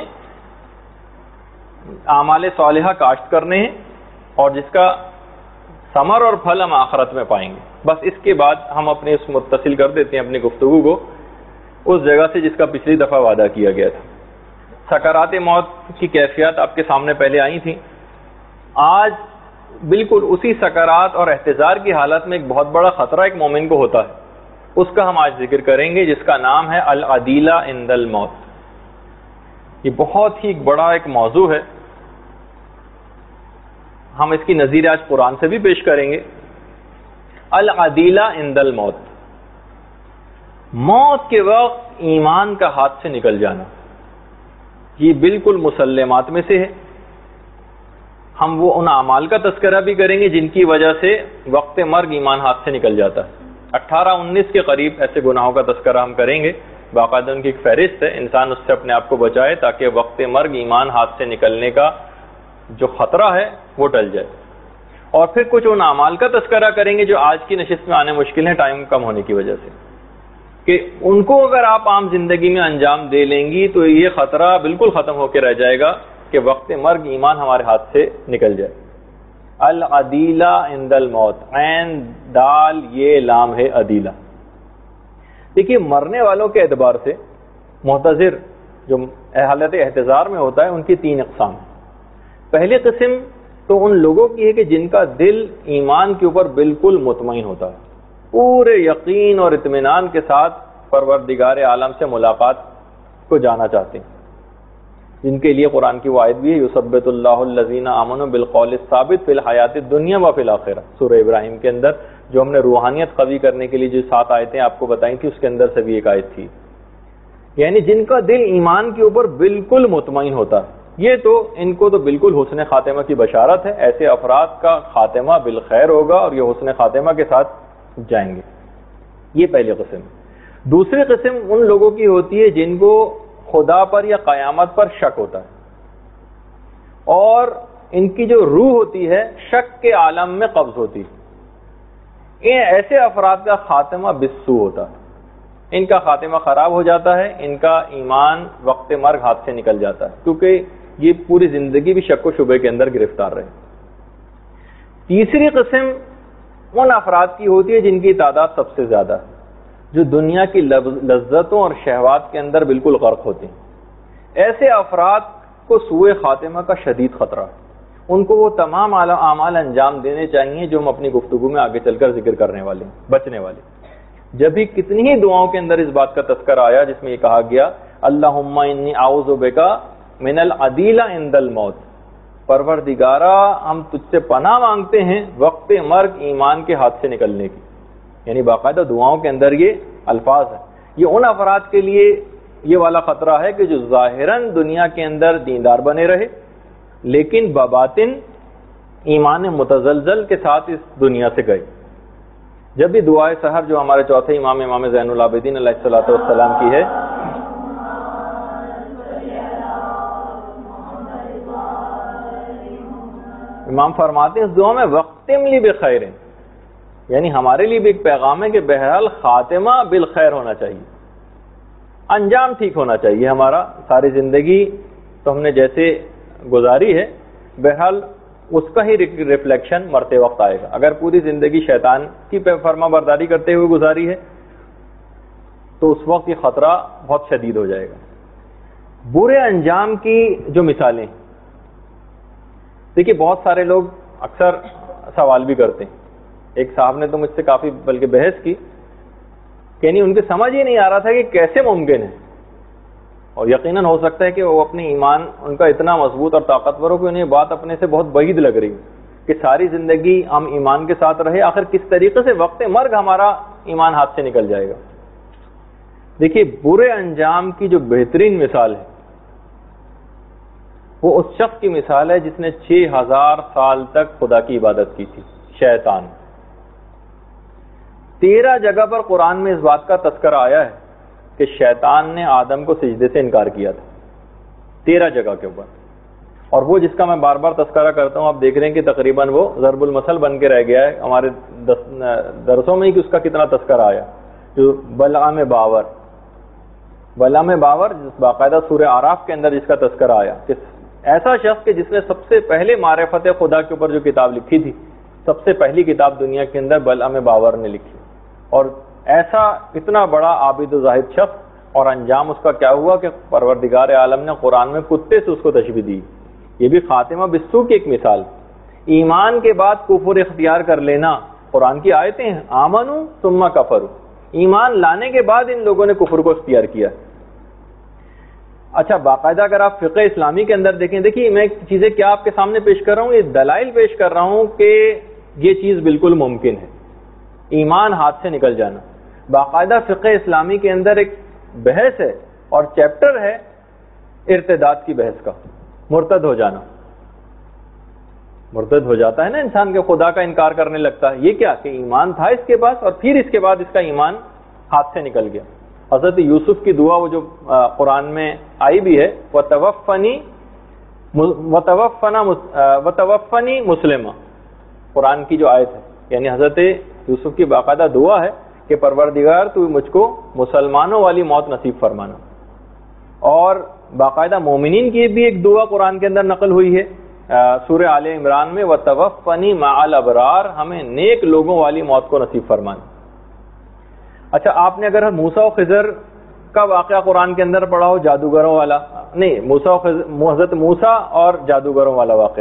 اعمال صالحہ کاشت کرنے ہیں اور جس کا ثمر اور پھل ہم آخرت میں پائیں گے۔ بس اس کے بعد ہم اپنے اس متصل کر دیتے ہیں اپنی گفتگو کو اس جگہ سے جس کا پچھلی دفعہ وعدہ کیا گیا تھا۔ سکرات موت کی کیفیات آپ کے سامنے پہلے آئی تھیں، آج بالکل اسی سکرات اور احتضار کی حالت میں ایک بہت بڑا خطرہ ایک مومن کو ہوتا ہے، اس کا ہم آج ذکر کریں گے جس کا نام ہے العدیلہ عند الموت۔ یہ بہت ہی بڑا ایک موضوع ہے، ہم اس کی نظیر آج قرآن سے بھی پیش کریں گے۔ العدیلہ عند الموت، موت کے وقت ایمان کا ہاتھ سے نکل جانا، یہ بالکل مسلمات میں سے ہے۔ ہم وہ ان اعمال کا تذکرہ بھی کریں گے جن کی وجہ سے وقت مرگ ایمان ہاتھ سے نکل جاتا ہے. 18-19 کے قریب ایسے گناہوں کا تذکرہ ہم کریں گے. باقاعدہ ان کی ایک فہرست ہے, انسان اس سے اپنے آپ کو بچائے تاکہ وقت مرگ ایمان ہاتھ سے نکلنے کا جو خطرہ ہے وہ ٹل جائے. اور پھر کچھ ان اعمال کا تذکرہ کریں گے جو آج کی نشست میں آنے مشکل ہیں ٹائم کم ہونے کی وجہ سے, کہ ان کو اگر آپ عام زندگی میں انجام دے لیں گی تو یہ خطرہ بالکل ختم ہو کے رہ جائے گا کہ وقت مرگ ایمان ہمارے ہاتھ سے نکل جائے. العدیلہ عند الموت, عین دال یہ لام ہے عدیلہ. دیکھیے مرنے والوں کے اعتبار سے محتضر جو حالت احتضار میں ہوتا ہے ان کی 3 اقسام ہیں. پہلی قسم تو ان لوگوں کی ہے کہ جن کا دل ایمان کے اوپر بالکل مطمئن ہوتا ہے, پورے یقین اور اطمینان کے ساتھ پروردگار عالم سے ملاقات کو جانا چاہتے ہیں, جن کے لیے قرآن کی وہ آیت بھی ہے یثبت اللہ الذین آمنوا بالقول الثابت فی الحیات الدنیا و فی الآخرہ, سورہ ابراہیم کے اندر جو ہم نے روحانیت قوی کرنے کے لیے جو 7 آیتیں آپ کو بتائیں تھی اس کے اندر سے بھی ایک آیت تھی. یعنی جن کا دل ایمان کے اوپر بالکل مطمئن ہوتا ہے, یہ تو ان کو تو بالکل حسن خاتمہ کی بشارت ہے. ایسے افراد کا خاتمہ بالخیر ہوگا اور یہ حسن خاتمہ کے ساتھ جائیں گے. یہ پہلی قسم. دوسری قسم ان لوگوں کی ہوتی ہے جن کو خدا پر یا قیامت پر شک ہوتا ہے اور ان کی جو روح ہوتی ہے شک کے عالم میں قبض ہوتی ہے. ایسے افراد کا خاتمہ بالسوء ہوتا ہے, ان کا خاتمہ خراب ہو جاتا ہے, ان کا ایمان وقت مرگ ہاتھ سے نکل جاتا ہے کیونکہ یہ پوری زندگی بھی شک و شبے کے اندر گرفتار رہے. تیسری قسم ان افراد کی ہوتی ہے جن کی تعداد سب سے زیادہ ہے, جو دنیا کی لذتوں اور شہوات کے اندر بالکل غرق ہوتے ہیں. ایسے افراد کو سوء خاتمہ کا شدید خطرہ ہے. ان کو وہ تمام اعمال انجام دینے چاہیے جو ہم اپنی گفتگو میں آگے چل کر ذکر کرنے والے ہیں, بچنے والے. جب بھی کتنی ہی دعاؤں کے اندر اس بات کا تذکرہ آیا جس میں یہ کہا گیا اللہم انی اعوذ بک من العدیلہ عند الموت, پروردگارا ہم تجھ سے پناہ مانگتے ہیں وقت مرگ ایمان کے ہاتھ سے نکلنے کی. یعنی باقاعدہ دعاؤں کے اندر یہ الفاظ ہیں. یہ ان افراد کے لیے یہ والا خطرہ ہے کہ جو ظاہراً دنیا کے اندر دیندار بنے رہے لیکن بباطن ایمان متزلزل کے ساتھ اس دنیا سے گئے. جب بھی دعائے سحر جو ہمارے چوتھے امام زین العابدین علیہ الصلوۃ والسلام کی ہے, امام فرماتے ہیں اس دعا میں وقتم لی بخیر, یعنی ہمارے لیے بھی ایک پیغام ہے کہ بہرحال خاتمہ بالخیر ہونا چاہیے, انجام ٹھیک ہونا چاہیے ہمارا. ساری زندگی تو ہم نے جیسے گزاری ہے بہرحال اس کا ہی ریفلیکشن مرتے وقت آئے گا. اگر پوری زندگی شیطان کی فرما برداری کرتے ہوئے گزاری ہے تو اس وقت یہ خطرہ بہت شدید ہو جائے گا. برے انجام کی جو مثالیں, دیکھیے بہت سارے لوگ اکثر سوال بھی کرتے ہیں. ایک صاحب نے تو مجھ سے کافی بلکہ بحث کی کہ یعنی ان کے سمجھ ہی نہیں آ رہا تھا کہ کیسے ممکن ہے, اور یقیناً ہو سکتا ہے کہ وہ اپنے ایمان ان کا اتنا مضبوط اور طاقتور ہو کہ انہیں بات اپنے سے بہت بعید لگ رہی کہ ساری زندگی ہم ایمان کے ساتھ رہے, آخر کس طریقے سے وقت مرگ ہمارا ایمان ہاتھ سے نکل جائے گا. دیکھیے برے انجام کی جو بہترین مثال ہے وہ اس شخص کی مثال ہے جس نے 6000 سال تک خدا کی عبادت کی تھی, شیطان. 13 جگہ پر قرآن میں اس بات کا تذکرہ آیا ہے کہ شیطان نے آدم کو سجدے سے انکار کیا تھا, 13 جگہ کے اوپر. اور وہ جس کا میں بار بار تذکرہ کرتا ہوں آپ دیکھ رہے ہیں کہ تقریباً وہ ضرب المثل بن کے رہ گیا ہے ہمارے درسوں میں ہی کہ اس کا کتنا تذکرہ آیا. جو بلعام باور, بلعام باور باقاعدہ سورہ اعراف کے اندر جس کا تذکرہ آیا کہ ایسا شخص کہ جس نے سب سے پہلے معرفت خدا کے اوپر جو کتاب لکھی تھی, سب سے پہلی کتاب دنیا کے اندر بلعام باور نے لکھی. اور ایسا اتنا بڑا عابد و زاہد شخص, اور انجام اس کا کیا ہوا کہ پروردگار عالم نے قرآن میں کتے سے اس کو تشبیہ دی. یہ بھی خاتمہ بالسوء کی ایک مثال. ایمان کے بعد کفر اختیار کر لینا, قرآن کی آیتیں ہیں آمنوا ثم کفروا, ایمان لانے کے بعد ان لوگوں نے کفر کو اختیار کیا. اچھا باقاعدہ اگر آپ فقہ اسلامی کے اندر دیکھیں, دیکھیے میں چیزیں کیا آپ کے سامنے پیش کر رہا ہوں, یہ دلائل پیش کر رہا ہوں کہ یہ چیز بالکل ممکن ہے, ایمان ہاتھ سے نکل جانا. باقاعدہ فقہ اسلامی کے اندر ایک بحث ہے اور چیپٹر ہے ارتداد کی بحث کا, مرتد ہو جانا. مرتد ہو جاتا ہے نا انسان کے, خدا کا انکار کرنے لگتا ہے. یہ کیا کہ ایمان تھا اس کے پاس اور پھر اس کے بعد اس کا ایمان ہاتھ سے نکل گیا. حضرت یوسف کی دعا وہ جو قرآن میں آئی بھی ہے, وَتَوَفَّنِي مُسْلِمًا, قرآن کی جو آیت ہے, یعنی حضرت یوسف کی باقاعدہ دعا ہے کہ پروردگار تو مجھ کو مسلمانوں والی موت نصیب فرمانا. اور باقاعدہ مومنین کی بھی ایک دعا قرآن کے اندر نقل ہوئی ہے سورہ آل عمران میں, وَتَوَفَّنِي مَعَ الْأَبْرَارِ, ہمیں نیک لوگوں والی موت کو نصیب فرمانا. اچھا, آپ نے اگر موسیٰ و خضر کا واقعہ قرآن کے اندر پڑھا ہو, جادوگروں والا, نہیں, حضرت موسیٰ اور جادوگروں والا واقعہ,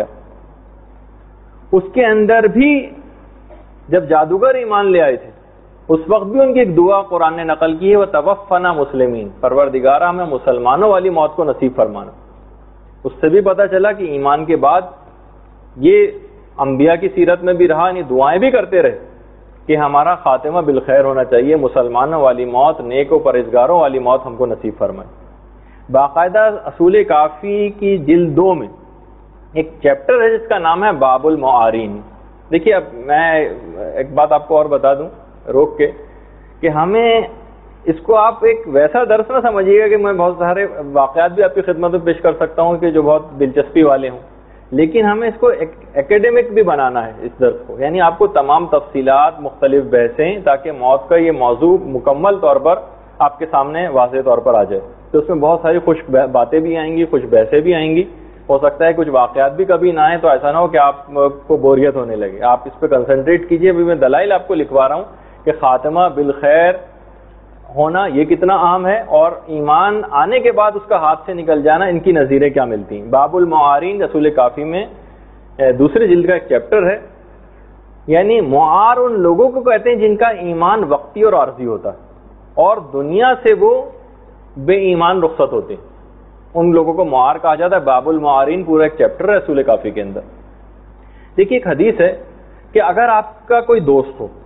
اس کے اندر بھی جب جادوگر ایمان لے آئے تھے اس وقت بھی ان کی ایک دعا قرآن نے نقل کی ہے, وَتَوَفَّنَا مُسْلِمِينَ, پروردگارہ ہمیں مسلمانوں والی موت کو نصیب فرمانا. اس سے بھی پتہ چلا کہ ایمان کے بعد یہ انبیاء کی سیرت میں بھی رہا, یعنی دعائیں بھی کرتے رہے کہ ہمارا خاتمہ بالخیر ہونا چاہیے, مسلمانوں والی موت, نیک و پرہیزگاروں والی موت ہم کو نصیب فرمائے. باقاعدہ اصول کافی کی جلد 2 میں ایک چیپٹر ہے جس کا نام ہے باب المعارین. دیکھیے, اب میں ایک بات آپ کو اور بتا دوں روک کے, کہ ہمیں اس کو آپ ایک ویسا درس نہ سمجھیے گا کہ میں بہت سارے واقعات بھی آپ کی خدمت میں پیش کر سکتا ہوں کہ جو بہت دلچسپی والے ہوں, لیکن ہمیں اس کو ایکیڈیمک بھی بنانا ہے اس درس کو, یعنی آپ کو تمام تفصیلات, مختلف بحثیں, تاکہ موت کا یہ موضوع مکمل طور پر آپ کے سامنے واضح طور پر آ جائے. تو اس میں بہت ساری خوش باتیں بھی آئیں گی, خوش بحثیں بھی آئیں گی, ہو سکتا ہے کچھ واقعات بھی کبھی نہ آئیں, تو ایسا نہ ہو کہ آپ کو بوریت ہونے لگے. آپ اس پہ کنسنٹریٹ کیجئے. ابھی میں دلائل آپ کو لکھوا رہا ہوں کہ خاتمہ بالخیر ہونا یہ کتنا عام ہے, اور ایمان آنے کے بعد اس کا ہاتھ سے نکل جانا, ان کی نظیریں کیا ملتی ہیں. باب المعارین رسول کافی میں دوسری جلد کا ایک چیپٹر ہے. یعنی معار ان لوگوں کو کہتے ہیں جن کا ایمان وقتی اور عارضی ہوتا ہے اور دنیا سے وہ بے ایمان رخصت ہوتے ہیں, ان لوگوں کو معار کہا جاتا ہے. باب المعارین پورا ایک چیپٹر ہے رسول کافی کے اندر. دیکھیے, ایک حدیث ہے کہ اگر آپ کا کوئی دوست ہو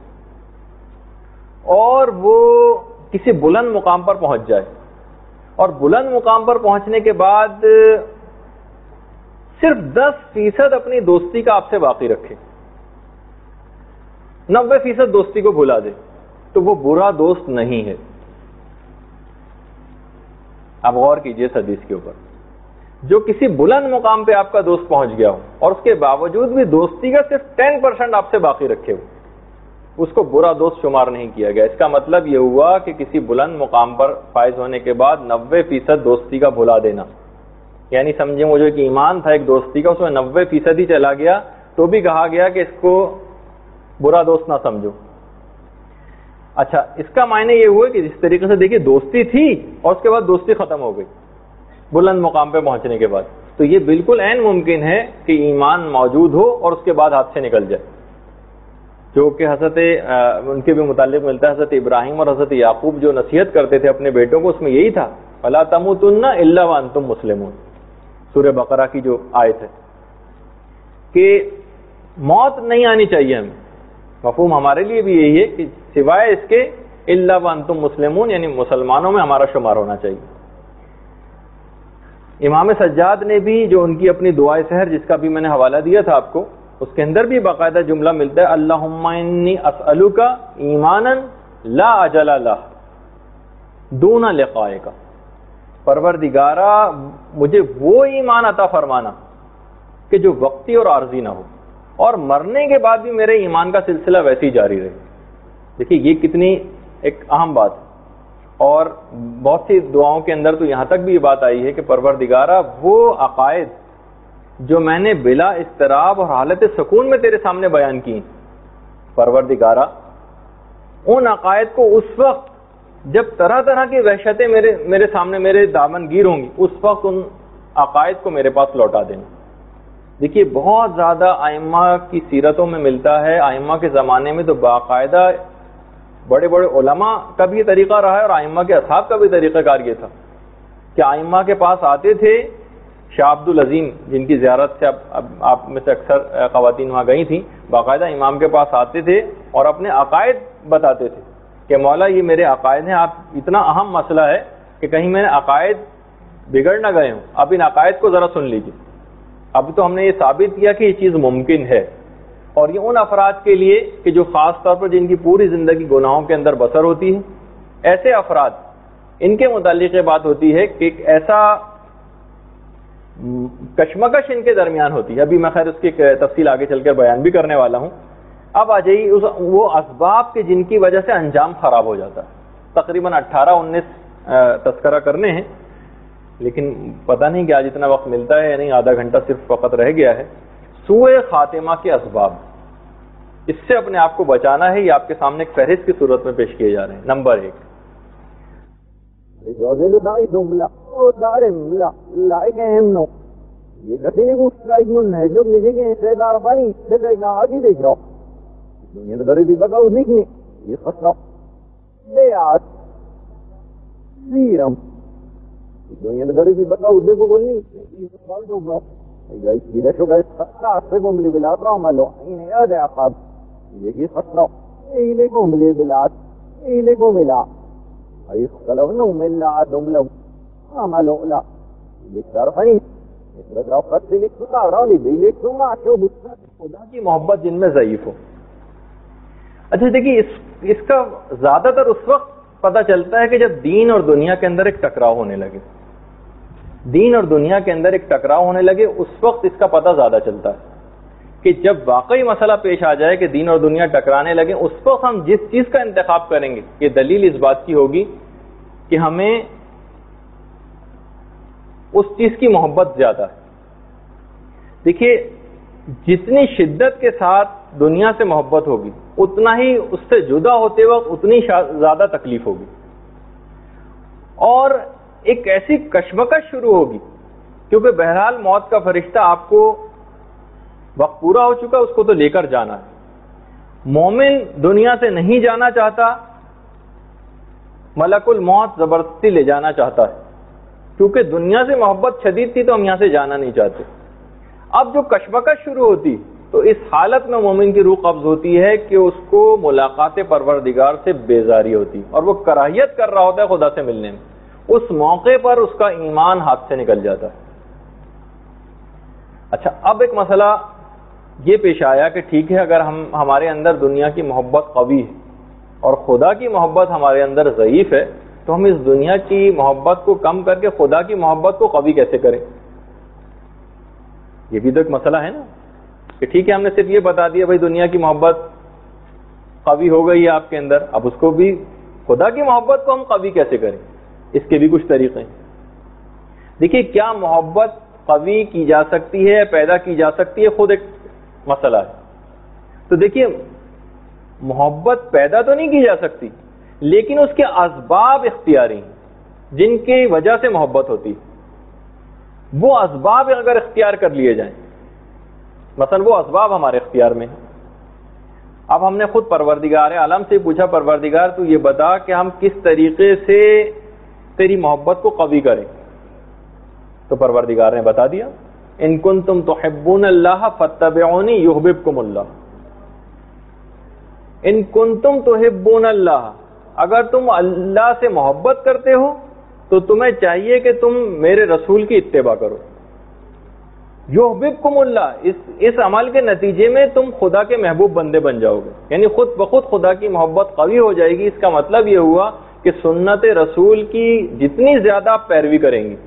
اور وہ کسی بلند مقام پر پہنچ جائے, اور بلند مقام پر پہنچنے کے بعد صرف 10% اپنی دوستی کا آپ سے باقی رکھے, 90% دوستی کو بھلا دے, تو وہ برا دوست نہیں ہے. آپ غور کیجئے اس حدیث کے اوپر. جو کسی بلند مقام پہ آپ کا دوست پہنچ گیا ہو اور اس کے باوجود بھی دوستی کا صرف 10% آپ سے باقی رکھے ہو, اس کو برا دوست شمار نہیں کیا گیا. اس کا مطلب یہ ہوا کہ کسی بلند مقام پر فائز ہونے کے بعد 90% دوستی کا بھلا دینا, یعنی سمجھیں وہ جو ایک ایمان تھا ایک دوستی کا, اس میں 90% ہی چلا گیا, تو بھی کہا گیا کہ اس کو برا دوست نہ سمجھو. اچھا, اس کا معنی یہ ہوا کہ جس طریقے سے دیکھیے دوستی تھی اور اس کے بعد دوستی ختم ہو گئی بلند مقام پہ پہنچنے کے بعد, تو یہ بالکل عین ممکن ہے کہ ایمان موجود ہو اور اس کے بعد ہاتھ سے نکل جائے, جو کہ حضرت ان کے بھی متعلق ملتا ہے. حضرت ابراہیم اور حضرت یعقوب جو نصیحت کرتے تھے اپنے بیٹوں کو, اس میں یہی تھا, فَلَا تَمُوتُنَّ إِلَّا وَأَنْتُمْ مُسْلِمُونَ, سورہ بقرہ کی جو آیت ہے, کہ موت نہیں آنی چاہیے ہمیں. مفہوم ہمارے لیے بھی یہی ہے کہ سوائے اس کے إِلَّا وَأَنْتُمْ مُسْلِمُونَ, یعنی مسلمانوں میں ہمارا شمار ہونا چاہیے. امام سجاد نے بھی جو ان کی اپنی دعائے سحر جس کا بھی میں نے حوالہ دیا تھا آپ کو, اس کے اندر بھی باقاعدہ جملہ ملتا ہے, اللہم انی اسألک ایمانا لا اجل لہ دون لقائک, پروردگارہ مجھے وہ ایمان عطا فرمانا کہ جو وقتی اور عارضی نہ ہو, اور مرنے کے بعد بھی میرے ایمان کا سلسلہ ویسے ہی جاری رہے. دیکھیے یہ کتنی ایک اہم بات ہے, اور بہت سی دعاؤں کے اندر تو یہاں تک بھی یہ بات آئی ہے کہ پروردگارہ وہ عقائد جو میں نے بلا اضطراب اور حالت سکون میں تیرے سامنے بیان کی, پروردگارہ ان عقائد کو اس وقت جب طرح طرح کی وحشتیں میرے سامنے میرے دامن گیر ہوں گی, اس وقت ان عقائد کو میرے پاس لوٹا دینا. دیکھیے بہت زیادہ ائمہ کی سیرتوں میں ملتا ہے, ائمہ کے زمانے میں تو باقاعدہ بڑے بڑے علماء کا بھی یہ طریقہ رہا ہے اور ائمہ کے اصحاب کا بھی طریقہ کار یہ تھا کہ ائمہ کے پاس آتے تھے. شاہ عبد العظیم جن کی زیارت سے آپ میں سے اکثر خواتین وہاں گئی تھیں, باقاعدہ امام کے پاس آتے تھے اور اپنے عقائد بتاتے تھے کہ مولا یہ میرے عقائد ہیں, آپ اتنا اہم مسئلہ ہے کہ کہیں میرے عقائد بگڑ نہ گئے ہوں, آپ ان عقائد کو ذرا سن لیجیے. اب تو ہم نے یہ ثابت کیا کہ یہ چیز ممکن ہے، اور یہ ان افراد کے لیے کہ جو خاص طور پر جن کی پوری زندگی گناہوں کے اندر بسر ہوتی ہے، ایسے افراد ان کے متعلق یہ بات ہوتی ہے کہ ایک ایسا کشمکش ان کے درمیان ہوتی ہے. ابھی میں خیر اس کی تفصیل آگے چل کر بیان بھی کرنے والا ہوں. اب آ جائیے وہ اسباب کے جن کی وجہ سے انجام خراب ہو جاتا ہے. تقریباً 18-19 تذکرہ کرنے ہیں، لیکن پتہ نہیں کہ آج اتنا وقت ملتا ہے یا نہیں، آدھا گھنٹہ صرف فقط رہ گیا ہے. سوء خاتمہ کے اسباب، اس سے اپنے آپ کو بچانا ہے. یہ آپ کے سامنے ایک فہرست کی صورت میں پیش کیے جا رہے ہیں. نمبر 1، خدا کی محبت جن میں ضعیف ہو. اچھا دیکھیے اس کا زیادہ تر اس وقت پتہ چلتا ہے کہ جب دین اور دنیا کے اندر ایک ٹکراؤ ہونے لگے. دین اور دنیا کے اندر ایک ٹکراؤ ہونے لگے اس وقت اس کا پتہ زیادہ چلتا ہے کہ جب واقعی مسئلہ پیش آ جائے کہ دین اور دنیا ٹکرانے لگے، اس وقت ہم جس چیز کا انتخاب کریں گے یہ دلیل اس بات کی ہوگی کہ ہمیں اس چیز کی محبت زیادہ ہے. دیکھیے جتنی شدت کے ساتھ دنیا سے محبت ہوگی اتنا ہی اس سے جدا ہوتے وقت اتنی زیادہ تکلیف ہوگی، اور ایک ایسی کشمکش شروع ہوگی کیونکہ بہرحال موت کا فرشتہ آپ کو وقت پورا ہو چکا، اس کو تو لے کر جانا ہے. مومن دنیا سے نہیں جانا چاہتا، ملک الموت زبردستی لے جانا چاہتا ہے کیونکہ دنیا سے محبت شدید تھی تو ہم یہاں سے جانا نہیں چاہتے. اب جو کشمکش شروع ہوتی تو اس حالت میں مومن کی روح قبض ہوتی ہے کہ اس کو ملاقات پروردگار سے بیزاری ہوتی اور وہ کراہیت کر رہا ہوتا ہے خدا سے ملنے میں. اس موقع پر اس کا ایمان ہاتھ سے نکل جاتا ہے. اچھا اب ایک مسئلہ یہ پیش آیا کہ ٹھیک ہے اگر ہمارے اندر دنیا کی محبت قوی ہے اور خدا کی محبت ہمارے اندر ضعیف ہے تو ہم اس دنیا کی محبت کو کم کر کے خدا کی محبت کو قوی کیسے کریں؟ یہ بھی تو ایک مسئلہ ہے نا کہ ٹھیک ہے ہم نے صرف یہ بتا دیا بھائی دنیا کی محبت قوی ہو گئی ہے آپ کے اندر، اب اس کو بھی خدا کی محبت کو ہم قوی کیسے کریں؟ اس کے بھی کچھ طریقے ہیں. دیکھیے کیا محبت قوی کی جا سکتی ہے، پیدا کی جا سکتی ہے، خود ایک مسئلہ ہے. تو دیکھیے محبت پیدا تو نہیں کی جا سکتی لیکن اس کے اسباب اختیاری ہیں جن کی وجہ سے محبت ہوتی. وہ اسباب اگر اختیار کر لیے جائیں، مثلا وہ اسباب ہمارے اختیار میں ہیں. اب ہم نے خود پروردگار عالم سے پوچھا پروردگار تو یہ بتا کہ ہم کس طریقے سے تیری محبت کو قوی کریں، تو پروردگار نے بتا دیا ان کنتم تحبون اللہ فاتبعونی یحببکم اللہ. ان کنتم تحبون اللہ، اگر تم اللہ سے محبت کرتے ہو تو تمہیں چاہیے کہ تم میرے رسول کی اتباع کرو. یحببکم اللہ، اس عمل کے نتیجے میں تم خدا کے محبوب بندے بن جاؤ گے، یعنی خود بخود خدا کی محبت قوی ہو جائے گی. اس کا مطلب یہ ہوا کہ سنت رسول کی جتنی زیادہ پیروی کریں گی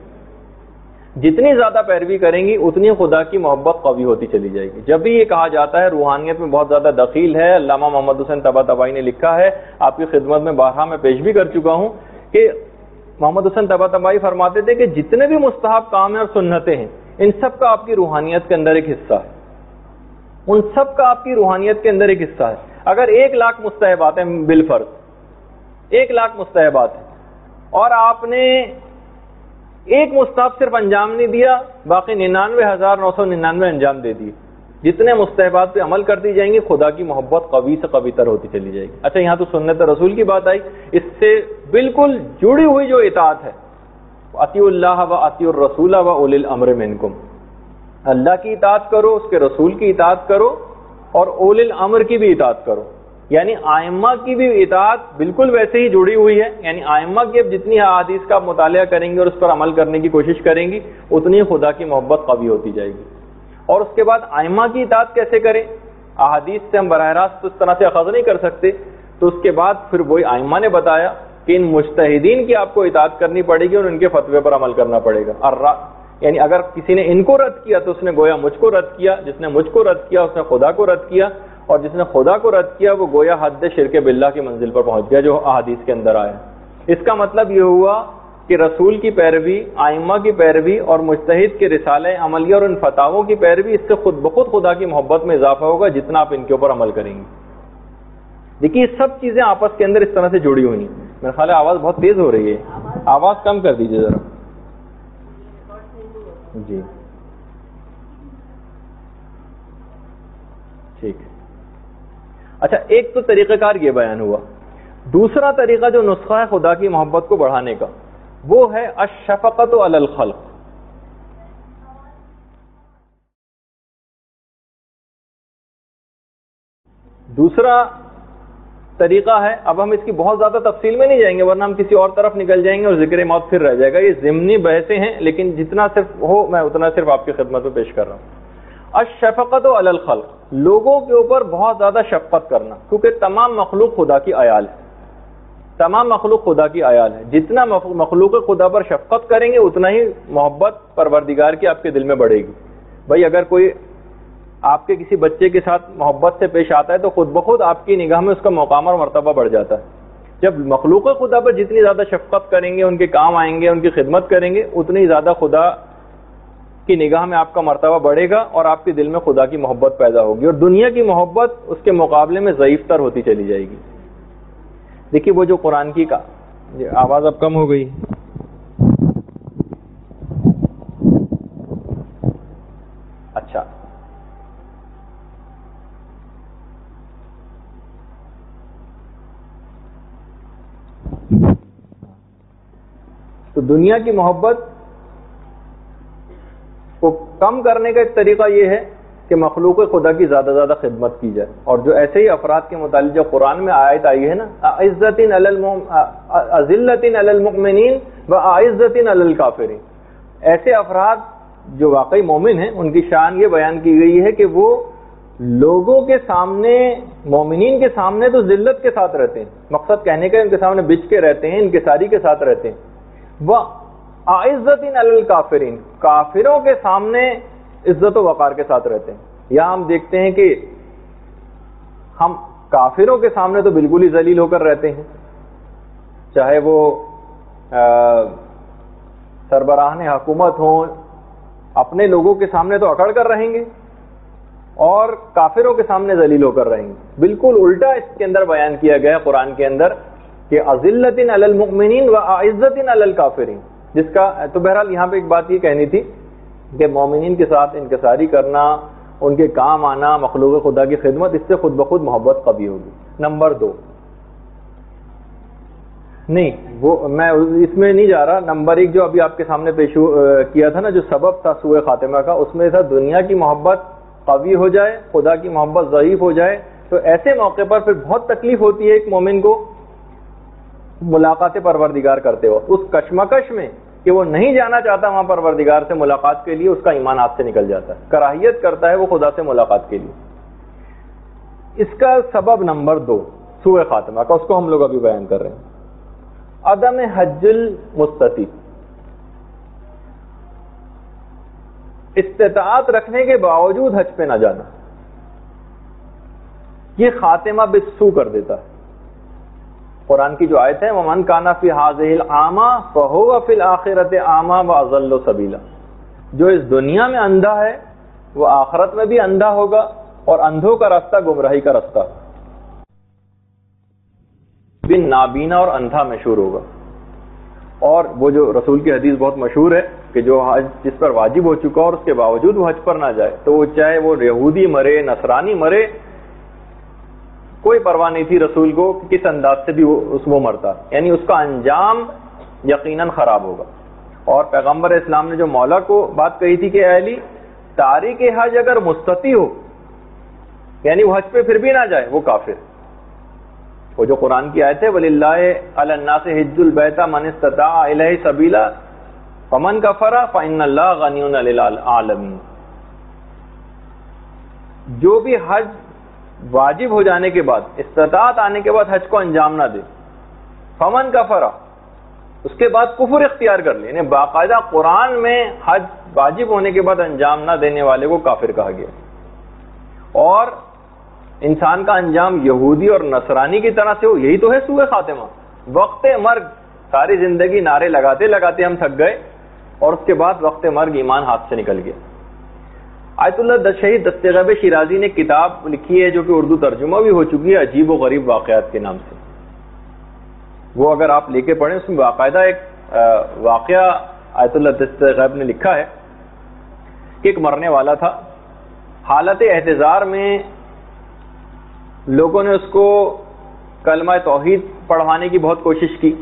اتنی خدا کی محبت قوی ہوتی چلی جائے گی. جب بھی یہ کہا جاتا ہے روحانیت میں بہت زیادہ دخیل ہے، علامہ محمد حسین طباطبائی نے لکھا ہے، آپ کی خدمت میں بارہا میں پیش بھی کر چکا ہوں کہ محمد حسین طباطبائی فرماتے تھے کہ جتنے بھی مستحب کام ہیں اور سنتیں ہیں ان سب کا آپ کی روحانیت کے اندر ایک حصہ ہے. ان سب کا آپ کی روحانیت کے اندر ایک حصہ ہے. اگر 1,00,000 مستحبات ہیں بالفرض 1,00,000 مستحبات ہیں اور آپ نے ایک مستحب صرف انجام نہیں دیا، باقی 99,999 انجام دے دیے، جتنے مستحبات پہ عمل کرتی جائیں گی خدا کی محبت قوی سے قوی تر ہوتی چلی جائے گی. اچھا یہاں تو سنت رسول کی بات آئی، اس سے بالکل جڑی ہوئی جو اطاعت ہے، اطیعوا اللہ و اطیعوا الرسول و اولی الامر منکم، اللہ کی اطاعت کرو، اس کے رسول کی اطاعت کرو اور اولی الامر کی بھی اطاعت کرو. یعنی آئمہ کی بھی اطاعت بالکل ویسے ہی جڑی ہوئی ہے. یعنی آئمہ کی اب جتنی احادیث کا مطالعہ کریں گے اور اس پر عمل کرنے کی کوشش کریں گی اتنی خدا کی محبت قوی ہوتی جائے گی. اور اس کے بعد ائمہ کی اطاعت کیسے کریں؟ احادیث سے ہم براہ راست اس طرح سے اخذ نہیں کر سکتے، تو اس کے بعد پھر وہی ائمہ نے بتایا کہ ان مجتہدین کی آپ کو اطاعت کرنی پڑے گی اور ان کے فتوے پر عمل کرنا پڑے گا. یعنی اگر کسی نے ان کو رد کیا تو اس نے گویا مجھ کو رد کیا، جس نے مجھ کو رد کیا اس نے خدا کو رد کیا، اور جس نے خدا کو رد کیا وہ گویا حد شرک باللہ کی منزل پر پہنچ گیا جو احادیث کے اندر آیا. اس کا مطلب یہ ہوا کہ رسول کی پیروی، ائمہ کی پیروی اور مجتہد کے رسالہ عملیہ اور ان فتاووں کی پیروی، اس سے خود بخود خدا کی محبت میں اضافہ ہوگا جتنا آپ ان کے اوپر عمل کریں گے. دیکھیے یہ سب چیزیں آپس کے اندر اس طرح سے جڑی ہوئی ہیں. میرا خیال ہے آواز بہت تیز ہو رہی ہے، آواز کم کر دیجیے ذرا. جی ٹھیک ہے. اچھا، ایک تو طریقہ کار یہ بیان ہوا. دوسرا طریقہ جو نسخہ ہے خدا کی محبت کو بڑھانے کا، وہ ہے الشفقۃ علی الخلق. دوسرا طریقہ ہے، اب ہم اس کی بہت زیادہ تفصیل میں نہیں جائیں گے ورنہ ہم کسی اور طرف نکل جائیں گے اور ذکر موت پھر رہ جائے گا. یہ ضمنی بحثیں ہیں لیکن جتنا صرف ہو میں اتنا صرف آپ کی خدمت میں پیش کر رہا ہوں. الشفقۃ علی الخلق، لوگوں کے اوپر بہت زیادہ شفقت کرنا، کیونکہ تمام مخلوق خدا کی عیال ہے. تمام مخلوق خدا کی عیال ہے. جتنا مخلوق خدا پر شفقت کریں گے اتنا ہی محبت پروردگار کی آپ کے دل میں بڑھے گی. بھائی اگر کوئی آپ کے کسی بچے کے ساتھ محبت سے پیش آتا ہے تو خود بخود آپ کی نگاہ میں اس کا مقام اور مرتبہ بڑھ جاتا ہے. جب مخلوق خدا پر جتنی زیادہ شفقت کریں گے، ان کے کام آئیں گے، ان کی خدمت کریں گے، اتنی زیادہ خدا کی نگاہ میں آپ کا مرتبہ بڑھے گا اور آپ کے دل میں خدا کی محبت پیدا ہوگی، اور دنیا کی محبت اس کے مقابلے میں ضعیف تر ہوتی چلی جائے گی. دیکھیے وہ جو قرآن کی آواز اب کم ہو گئی. اچھا، تو دنیا کی محبت کو کم کرنے کا ایک طریقہ یہ ہے کہ مخلوق خدا کی زیادہ زیادہ خدمت کی جائے. اور جو ایسے ہی افراد کے متعلق جو قرآن میں آیت آئی ہے نا، اذلۃ علی المؤمنین واعزۃ علی الکافرین، ایسے افراد جو واقعی مومن ہیں ان کی شان یہ بیان کی گئی ہے کہ وہ لوگوں کے سامنے، مومنین کے سامنے تو ذلت کے ساتھ رہتے ہیں. مقصد کہنے کا ان کے سامنے بچ کے رہتے ہیں، انکساری کے ساتھ رہتے ہیں. وَأَعِزَّةٍ عَلَى الْكَافِرِينَ، کافروں کے سامنے عزت و وقار کے ساتھ رہتے ہیں. یہاں ہم دیکھتے ہیں کہ ہم کافروں کے سامنے تو بالکل ہی ذلیل ہو کر رہتے ہیں، چاہے وہ سربراہان حکومت ہوں، اپنے لوگوں کے سامنے تو اکڑ کر رہیں گے اور کافروں کے سامنے ذلیل ہو کر رہیں گے. بالکل الٹا اس کے اندر بیان کیا گیا قرآن کے اندر کہ اذلۃ علی المؤمنین واعزۃ علی الکافرین، جس کا تو بہرحال یہاں پہ ایک بات یہ کہنی تھی کہ مومنین کے ساتھ انکساری کرنا، ان کے کام آنا، مخلوق خدا کی خدمت، اس سے خود بخود محبت قوی ہوگی. نمبر 2 نہیں، وہ میں اس میں نہیں جا رہا. نمبر 1 جو ابھی آپ کے سامنے پیش کیا تھا نا، جو سبب تھا سوء خاتمہ کا، اس میں تھا دنیا کی محبت قوی ہو جائے، خدا کی محبت ضعیف ہو جائے تو ایسے موقع پر پھر بہت تکلیف ہوتی ہے ایک مومن کو ملاقات پروردگار کرتے ہو. اس کشمکش میں کہ وہ نہیں جانا چاہتا وہاں پروردگار سے ملاقات کے لیے، اس کا ایمان ہاتھ سے نکل جاتا ہے، کراہیت کرتا ہے وہ خدا سے ملاقات کے لیے. اس کا سبب نمبر 2 سوء خاتمہ کا، اس کو ہم لوگ ابھی بیان کر رہے ہیں. عدم حج المستطیع، استطاعت رکھنے کے باوجود حج پہ نہ جانا، یہ خاتمہ بالسوء کر دیتا ہے. قرآن کی جو آیت ہے وَمَنْ كَانَ فِي هَٰذِهِ الْأَعْمَىٰ فَهُوَ فِي الْآخِرَةِ أَعْمَىٰ وَأَضَلُّ سَبِيلًا، جو اس دنیا میں اندھا ہے وہ آخرت میں بھی اندھا ہوگا، اور اندھوں کا راستہ گمراہی کا راستہ بن نابینا اور اندھا مشہور ہوگا. اور وہ جو رسول کی حدیث بہت مشہور ہے کہ جو حج جس پر واجب ہو چکا اور اس کے باوجود وہ حج پر نہ جائے تو وہ چاہے وہ یہودی مرے، نصرانی مرے، کوئی پرواہ نہیں تھی رسول کو کہ کس انداز سے بھی وہ مرتا، یعنی اس کا انجام یقیناً خراب ہوگا. اور پیغمبر اسلام نے جو مولا کو بات کہی تھی کہ اے علی، تارک حج اگر مستطیع ہو یعنی وہ حج پہ پھر بھی نہ جائے وہ کافر. وہ جو قرآن کی آیت ہے وَلِلَّهِ عَلَى النَّاسِ حِجُّ الْبَيْتِ مَنِ اسْتَطَاعَ إِلَيْهِ سَبِيلًا فَمَنْ كَفَرَ فَإِنَّ اللَّهَ غَنِيٌّ عَنِ الْعَالَمِينَ. جو بھی حج واجب ہو جانے کے بعد، استطاعت آنے کے بعد حج کو انجام نہ دے، فمن کفر، اس کے بعد کفر اختیار کر لے، یعنی باقاعدہ قرآن میں حج واجب ہونے کے بعد انجام نہ دینے والے کو کافر کہا گیا. اور انسان کا انجام یہودی اور نصرانی کی طرح سے ہو، یہی تو ہے سوء خاتمہ. وقت مرگ ساری زندگی نعرے لگاتے لگاتے ہم تھک گئے، اور اس کے بعد وقت مرگ ایمان ہاتھ سے نکل گیا. آیت اللہ شہید دستغیب شیرازی نے کتاب لکھی ہے جو کہ اردو ترجمہ بھی ہو چکی ہے، عجیب و غریب واقعات کے نام سے. وہ اگر آپ لے کے پڑھیں، اس میں باقاعدہ ایک واقعہ آیت اللہ دستغیب نے لکھا ہے کہ ایک مرنے والا تھا، حالت احتضار میں لوگوں نے اس کو کلمہ توحید پڑھوانے کی بہت کوشش کی،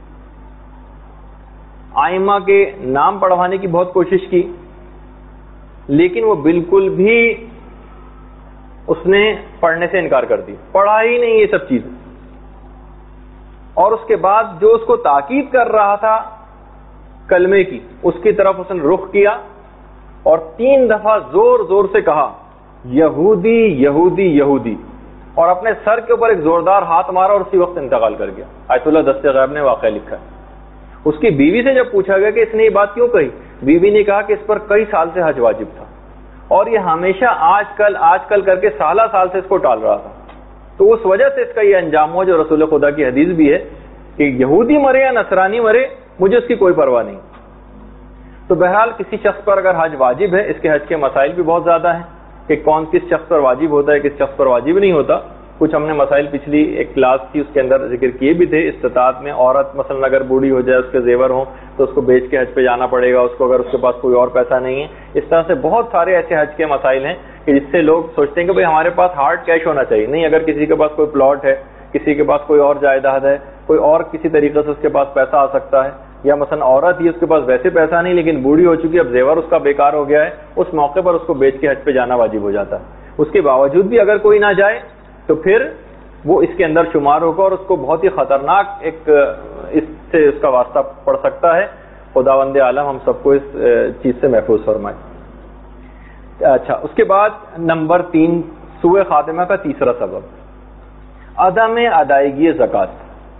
آئمہ کے نام پڑھوانے کی بہت کوشش کی، لیکن وہ بالکل بھی اس نے پڑھنے سے انکار کر دی، پڑھا ہی نہیں یہ سب چیز. اور اس کے بعد جو اس کو تاکید کر رہا تھا کلمے کی، اس کی طرف اس نے رخ کیا اور 3 دفعہ زور زور سے کہا یہودی یہودی یہودی، اور اپنے سر کے اوپر ایک زوردار ہاتھ مارا اور اسی وقت انتقال کر گیا. آیت اللہ دستغیب نے واقعہ لکھا ہے. اس کی بیوی سے جب پوچھا گیا کہ اس نے یہ بات کیوں کہی، بیوی نے کہا کہ اس پر کئی سال سے حج واجب تھا اور یہ ہمیشہ آج کل کر کے سالہ سال سے اس کو ٹال رہا تھا، تو اس وجہ سے اس کا یہ انجام ہوا جو رسول خدا کی حدیث بھی ہے کہ یہودی مرے یا نصرانی مرے مجھے اس کی کوئی پرواہ نہیں. تو بہرحال کسی شخص پر اگر حج واجب ہے، اس کے حج کے مسائل بھی بہت زیادہ ہیں کہ کون کس شخص پر واجب ہوتا ہے، کس شخص پر واجب نہیں ہوتا. کچھ ہم نے مسائل پچھلی ایک کلاس کی اس کے اندر ذکر کیے بھی تھے. استطاعت میں عورت مثلا اگر بوڑھی ہو جائے، اس کے زیور ہوں تو اس کو بیچ کے حج پہ جانا پڑے گا، اس کو اگر اس کے پاس کوئی اور پیسہ نہیں ہے. اس طرح سے بہت سارے ایسے حج کے مسائل ہیں کہ جس سے لوگ سوچتے ہیں کہ بھئی ہمارے پاس ہارڈ کیش ہونا چاہیے. نہیں، اگر کسی کے پاس کوئی پلاٹ ہے، کسی کے پاس کوئی اور جائیداد ہے، کوئی اور کسی طریقے سے اس کے پاس پیسہ آ سکتا ہے، یا مثلا عورت ہی اس کے پاس ویسے پیسہ نہیں لیکن بوڑھی ہو چکی ہے، اب زیور اس کا بیکار ہو گیا ہے، اس موقع پر اس کو بیچ کے حج پہ جانا واجب ہو جاتا ہے. اس کے باوجود بھی اگر کوئی نہ جائے تو پھر وہ اس کے اندر شمار ہوگا اور اس کو بہت ہی خطرناک ایک اس سے اس کا واسطہ پڑ سکتا ہے. خداوند عالم ہم سب کو اس چیز سے محفوظ فرمائے. اچھا، اس کے بعد نمبر 3 سوء خاتمہ کا تیسرا سبب عدم ادائیگی زکوٰۃ.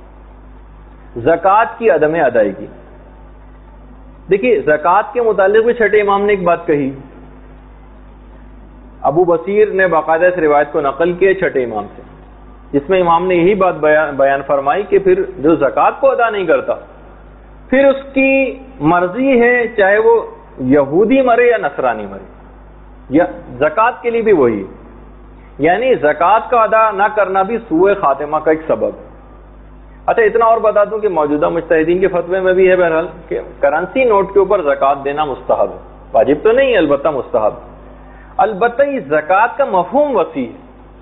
زکوٰۃ کی عدم ادائیگی. دیکھیے زکوٰۃ کے متعلق بھی چھٹے امام نے ایک بات کہی. ابو بصیر نے باقاعدہ اس روایت کو نقل کیا چھٹے امام سے، جس میں امام نے یہی بات بیان فرمائی کہ پھر جو زکوٰۃ کو ادا نہیں کرتا پھر اس کی مرضی ہے چاہے وہ یہودی مرے یا نصرانی مرے، یا زکوٰۃ کے لیے بھی وہی ہے. یعنی زکوٰۃ کا ادا نہ کرنا بھی سوء خاتمہ کا ایک سبب. اچھا، اتنا اور بتا دوں کہ موجودہ مجتہدین کے فتوے میں بھی ہے بہرحال کہ کرنسی نوٹ کے اوپر زکوٰۃ دینا مستحب ہے، واجب تو نہیں ہے، البتہ مستحب. البتہ یہ زکوٰۃ کا مفہوم وسیع ہے.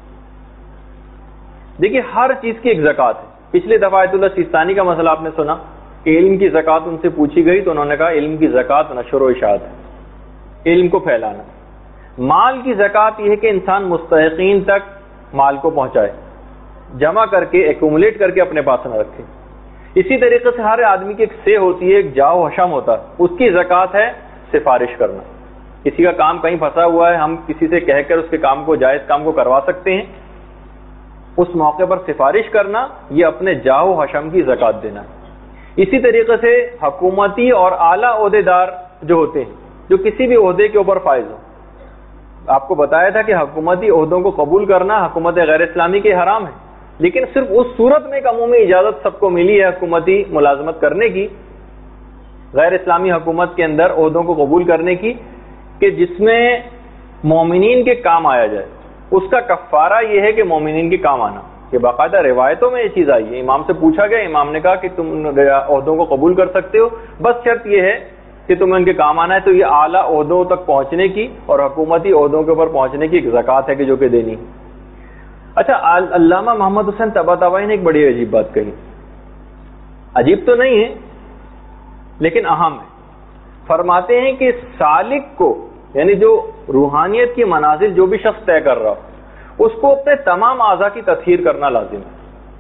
دیکھیے ہر چیز کی ایک زکوٰۃ ہے. پچھلی دفعہ آیت اللہ سیستانی کا مسئلہ آپ نے سنا کہ علم کی زکوٰۃ ان سے پوچھی گئی تو انہوں نے کہا علم کی زکوٰۃ نشر و اشاعت ہے، علم کو پھیلانا. مال کی زکوٰۃ یہ ہے کہ انسان مستحقین تک مال کو پہنچائے، جمع کر کے ایکومولیٹ کر کے اپنے پاس نہ رکھے. اسی طریقے سے ہر آدمی کی ایک سے ہوتی ہے، ایک جاؤ حشم ہوتا ہے، اس کی زکوٰۃ ہے سفارش کرنا. کسی کا کام کہیں پھنسا ہوا ہے، ہم کسی سے کہہ کر اس کے کام کو، جائز کام کو کروا سکتے ہیں. اس موقع پر سفارش کرنا یہ اپنے جاؤ حشم کی زکوٰۃ دینا ہے. اسی طریقے سے حکومتی اور اعلیٰ عہدیدار جو ہوتے ہیں، جو کسی بھی عہدے کے اوپر فائز ہوں، آپ کو بتایا تھا کہ حکومتی عہدوں کو قبول کرنا حکومت غیر اسلامی کے حرام ہے، لیکن صرف اس صورت میں ایک عمومی اجازت سب کو ملی ہے حکومتی ملازمت کرنے کی، غیر اسلامی حکومت کے اندر عہدوں کو قبول کرنے کی، کہ جس میں مومنین کے کام آیا جائے. اس کا کفارہ یہ ہے کہ مومنین کے کام آنا، کہ باقاعدہ روایتوں میں یہ چیز آئی ہے. امام سے پوچھا گیا، امام نے کہا کہ تم عہدوں کو قبول کر سکتے ہو، بس شرط یہ ہے کہ تمہیں ان کے کام آنا ہے. تو یہ اعلیٰ عہدوں تک پہنچنے کی اور حکومتی عہدوں کے اوپر پہنچنے کی ایک زکوٰۃ ہے کہ جو کہ دینی. اچھا، علامہ محمد حسین طباطبائی نے ایک بڑی عجیب بات کہی. عجیب تو نہیں ہے لیکن اہم ہے. فرماتے ہیں کہ سالک کو، یعنی جو روحانیت کی منازل جو بھی شخص طے کر رہا ہو، اس کو اپنے تمام اعضاء کی تطہیر کرنا لازم ہے.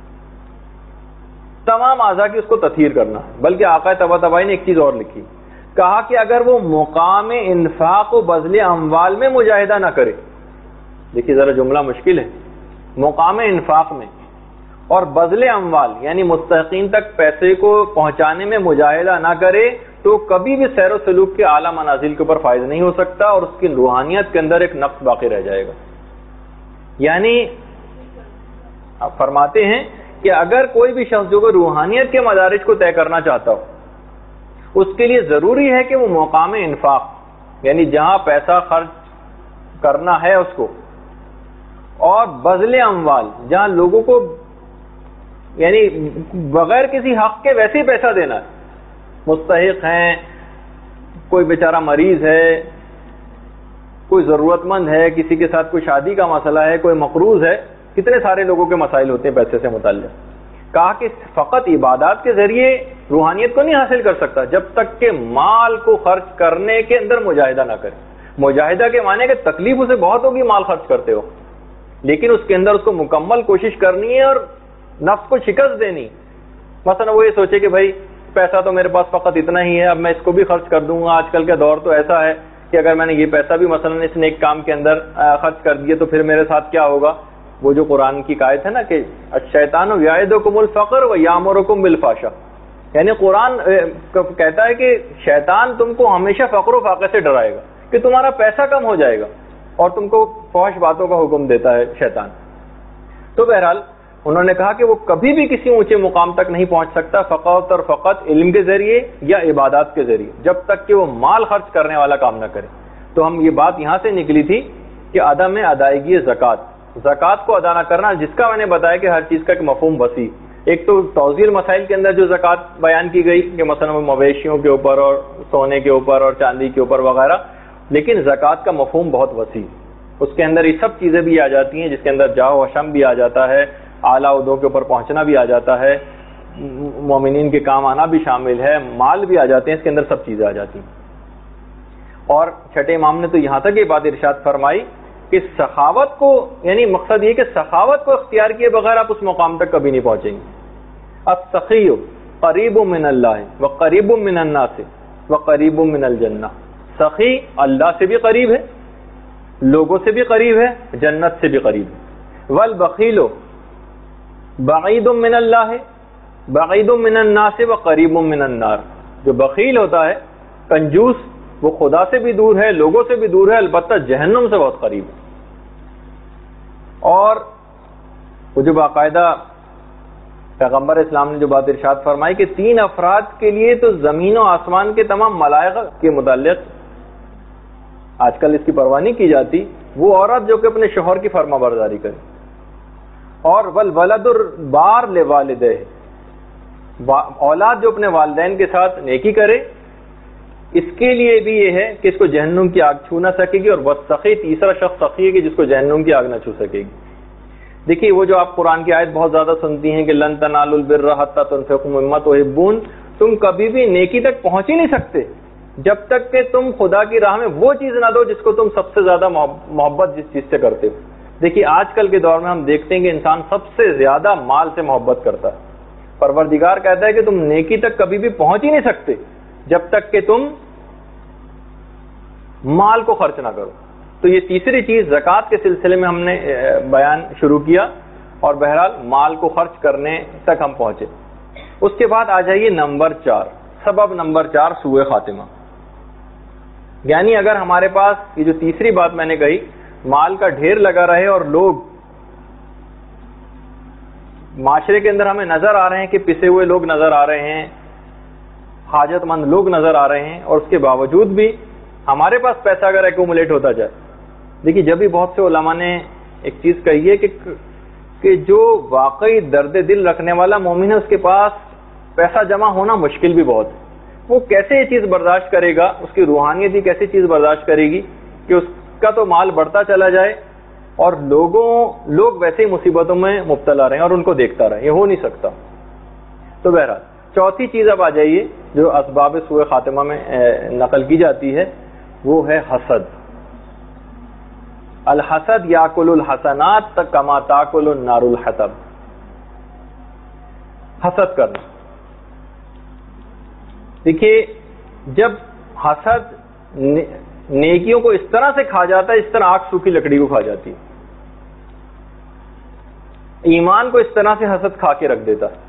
تمام اعضاء کی اس کو تطہیر کرنا ہے. بلکہ آقا طباطبائی نے ایک چیز اور لکھی، کہا کہ اگر وہ مقام انفاق و بذل اموال میں مجاہدہ نہ کرے، دیکھیے ذرا جملہ مشکل ہے. مقام انفاق میں اور بذل اموال یعنی مستحقین تک پیسے کو پہنچانے میں مجاہدہ نہ کرے تو کبھی بھی سیر و سلوک کے اعلیٰ منازل کے اوپر فائز نہیں ہو سکتا اور اس کی روحانیت کے اندر ایک نقص باقی رہ جائے گا. یعنی آپ فرماتے ہیں کہ اگر کوئی بھی شخص جو روحانیت کے مدارج کو طے کرنا چاہتا ہو اس کے لیے ضروری ہے کہ وہ مقام انفاق یعنی جہاں پیسہ خرچ کرنا ہے اس کو، اور بذل اموال جہاں لوگوں کو یعنی بغیر کسی حق کے ویسے ہی پیسہ دینا ہے، مستحق ہیں، کوئی بیچارہ مریض ہے، کوئی ضرورت مند ہے، کسی کے ساتھ کوئی شادی کا مسئلہ ہے، کوئی مقروض ہے، کتنے سارے لوگوں کے مسائل ہوتے ہیں پیسے سے متعلق. کہا کہ فقط عبادات کے ذریعے روحانیت کو نہیں حاصل کر سکتا جب تک کہ مال کو خرچ کرنے کے اندر مجاہدہ نہ کرے. مجاہدہ کے معنی کہ تکلیف اسے بہت ہوگی مال خرچ کرتے ہو، لیکن اس کے اندر اس کو مکمل کوشش کرنی ہے اور نفس کو شکست دینی. مثلا وہ یہ سوچے کہ بھائی پیسہ تو میرے پاس فقط اتنا ہی ہے، اب میں اس کو بھی خرچ کر دوں گا. آج کل کا دور تو ایسا ہے کہ اگر میں نے یہ پیسہ بھی مثلا اس نیک کام کے اندر خرچ کر دیا تو پھر میرے ساتھ کیا ہوگا. وہ جو قرآن کی آیت ہے نا کہ الشیطان یعدکم الفقر ویامرکم بالفحشاء، یعنی قرآن کہتا ہے کہ شیطان تم کو ہمیشہ فقر و فاقے سے ڈرائے گا کہ تمہارا پیسہ کم ہو جائے گا، اور تم کو فحش باتوں کا حکم دیتا ہے شیطان. تو بہرحال انہوں نے کہا کہ وہ کبھی بھی کسی اونچے مقام تک نہیں پہنچ سکتا فقط اور فقط علم کے ذریعے یا عبادات کے ذریعے، جب تک کہ وہ مال خرچ کرنے والا کام نہ کرے. تو ہم یہ بات یہاں سے نکلی تھی کہ عدم ادائیگی زکوٰۃ کو ادا نہ کرنا، جس کا میں نے بتایا کہ ہر چیز کا ایک مفہوم وسیع. ایک تو توضیح مسائل کے اندر جو زکوٰۃ بیان کی گئی کہ مثلا مویشیوں کے اوپر اور سونے کے اوپر اور چاندی کے اوپر وغیرہ، لیکن زکوٰۃ کا مفہوم بہت وسیع. اس کے اندر یہ سب چیزیں بھی آ جاتی ہیں جس کے اندر جاہ و حشم بھی آ جاتا ہے، اعلیٰ عہدوں کے اوپر پہنچنا بھی آ جاتا ہے، مومنین کے کام آنا بھی شامل ہے، مال بھی آ جاتے ہیں، اس کے اندر سب چیزیں آ جاتی ہیں. اور چھٹے امام نے تو یہاں تک یہ بات ارشاد فرمائی کہ سخاوت کو یعنی مقصد یہ کہ سخاوت کو اختیار کیے بغیر آپ اس مقام تک کبھی نہیں پہنچیں گے. السخی قریب من اللہ وقریب من الناس وقریب من الجنہ. سخی اللہ سے بھی قریب ہے، لوگوں سے بھی قریب ہے، جنت سے بھی قریب ہے. والبخیل بعید من اللہ بعید من الناس وقریب من النار. جو بخیل ہوتا ہے، کنجوس، وہ خدا سے بھی دور ہے، لوگوں سے بھی دور ہے، البتہ جہنم سے بہت قریب ہے. اور وہ جو باقاعدہ پیغمبر اسلام نے جو بات ارشاد فرمائی کہ 3 افراد کے لیے تو زمین و آسمان کے تمام ملائکہ کے متعلق آج کل اس کی پرواہ نہیں کی جاتی، وہ عورت جو کہ اپنے شوہر کی فرما برداری کرے، اور والولد البار لوالدہ، اولاد جو اپنے والدین کے ساتھ نیکی کرے، اس کے لیے بھی یہ ہے کہ اس کو جہنم کی آگ چھو نہ سکے گی. اور والسخی تیسرا شخص سخی ہے کہ جس کو جہنم کی آگ نہ چھو سکے گی. دیکھیے وہ جو آپ قرآن کی آیت بہت زیادہ سنتی ہیں کہ لن تنالوا البر حتی تنفقوا مما تحبون، تم کبھی بھی نیکی تک پہنچ ہی نہیں سکتے جب تک کہ تم خدا کی راہ میں وہ چیز نہ دو جس کو تم سب سے زیادہ محبت جس چیز سے کرتے ہو. دیکھیے آج کل کے دور میں ہم دیکھتے ہیں کہ انسان سب سے زیادہ مال سے محبت کرتا ہے. پروردگار کہتا ہے کہ تم نیکی تک کبھی بھی پہنچ ہی نہیں سکتے جب تک کہ تم مال کو خرچ نہ کرو. تو یہ تیسری چیز زکوٰۃ کے سلسلے میں ہم نے بیان شروع کیا، اور بہرحال مال کو خرچ کرنے تک ہم پہنچے. اس کے بعد آ جائیے نمبر 4، سبب نمبر 4 سوء خاتمہ. یعنی اگر ہمارے پاس یہ جو تیسری بات میں نے کہی، مال کا ڈھیر لگا رہے اور لوگ معاشرے کے اندر ہمیں نظر آ رہے ہیں کہ پسے ہوئے لوگ نظر آ رہے ہیں، حاجت مند لوگ نظر آ رہے ہیں، اور اس کے باوجود بھی ہمارے پاس پیسہ اگر ایکومولیٹ ہوتا جائے. دیکھیے جب بھی بہت سے علماء نے ایک چیز کہی ہے کہ جو واقعی درد دل رکھنے والا مومن ہے اس کے پاس پیسہ جمع ہونا مشکل بھی بہت ہے. وہ کیسے یہ چیز برداشت کرے گا، اس کی روحانیت ہی کیسی چیز برداشت کرے گی کہ اس کا تو مال بڑھتا چلا جائے اور لوگ ویسے ہی مصیبتوں میں مبتلا رہیں اور ان کو دیکھتا رہے. یہ ہو نہیں سکتا. تو بہرحال چوتھی چیز اب آ جائیے جو اسباب سوء خاتمہ میں نقل کی جاتی ہے، وہ ہے حسد. الحسد یاکل الحسنات کما تاکل النار الحطب. حسد کرنا. دیکھیے جب حسد نیکیوں کو اس طرح سے کھا جاتا ہے اس طرح آگ سوکھی لکڑی کو کھا جاتی ہے. ایمان کو اس طرح سے حسد کھا کے رکھ دیتا ہے.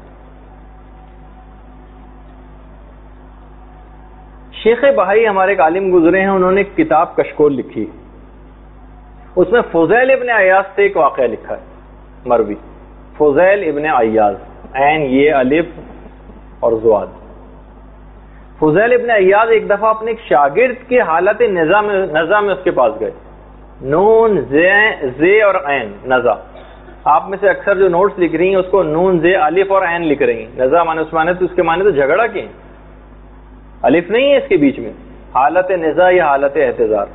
شیخ بہائی ہمارے ایک عالم گزرے ہیں، انہوں نے ایک کتاب کشکول لکھی، اس میں فضیل ابن عیاض سے ایک واقعہ لکھا ہے مروی. فضیل ابن عیاض، عین یہ الف اور زواد. فضیل ابن عیاض ایک دفعہ اپنے ایک شاگرد کے حالت نزا میں اس کے پاس گئے. نون زے اور عین نزا، آپ میں سے اکثر جو نوٹس لکھ رہی ہیں اس کو نون زے الف اور عین لکھ رہی ہیں. نزا مانے اس مانے تو اس کے مانے تو جھگڑا کے ہیں، الف نہیں ہے اس کے بیچ میں. حالت نزا یا حالت احتضار.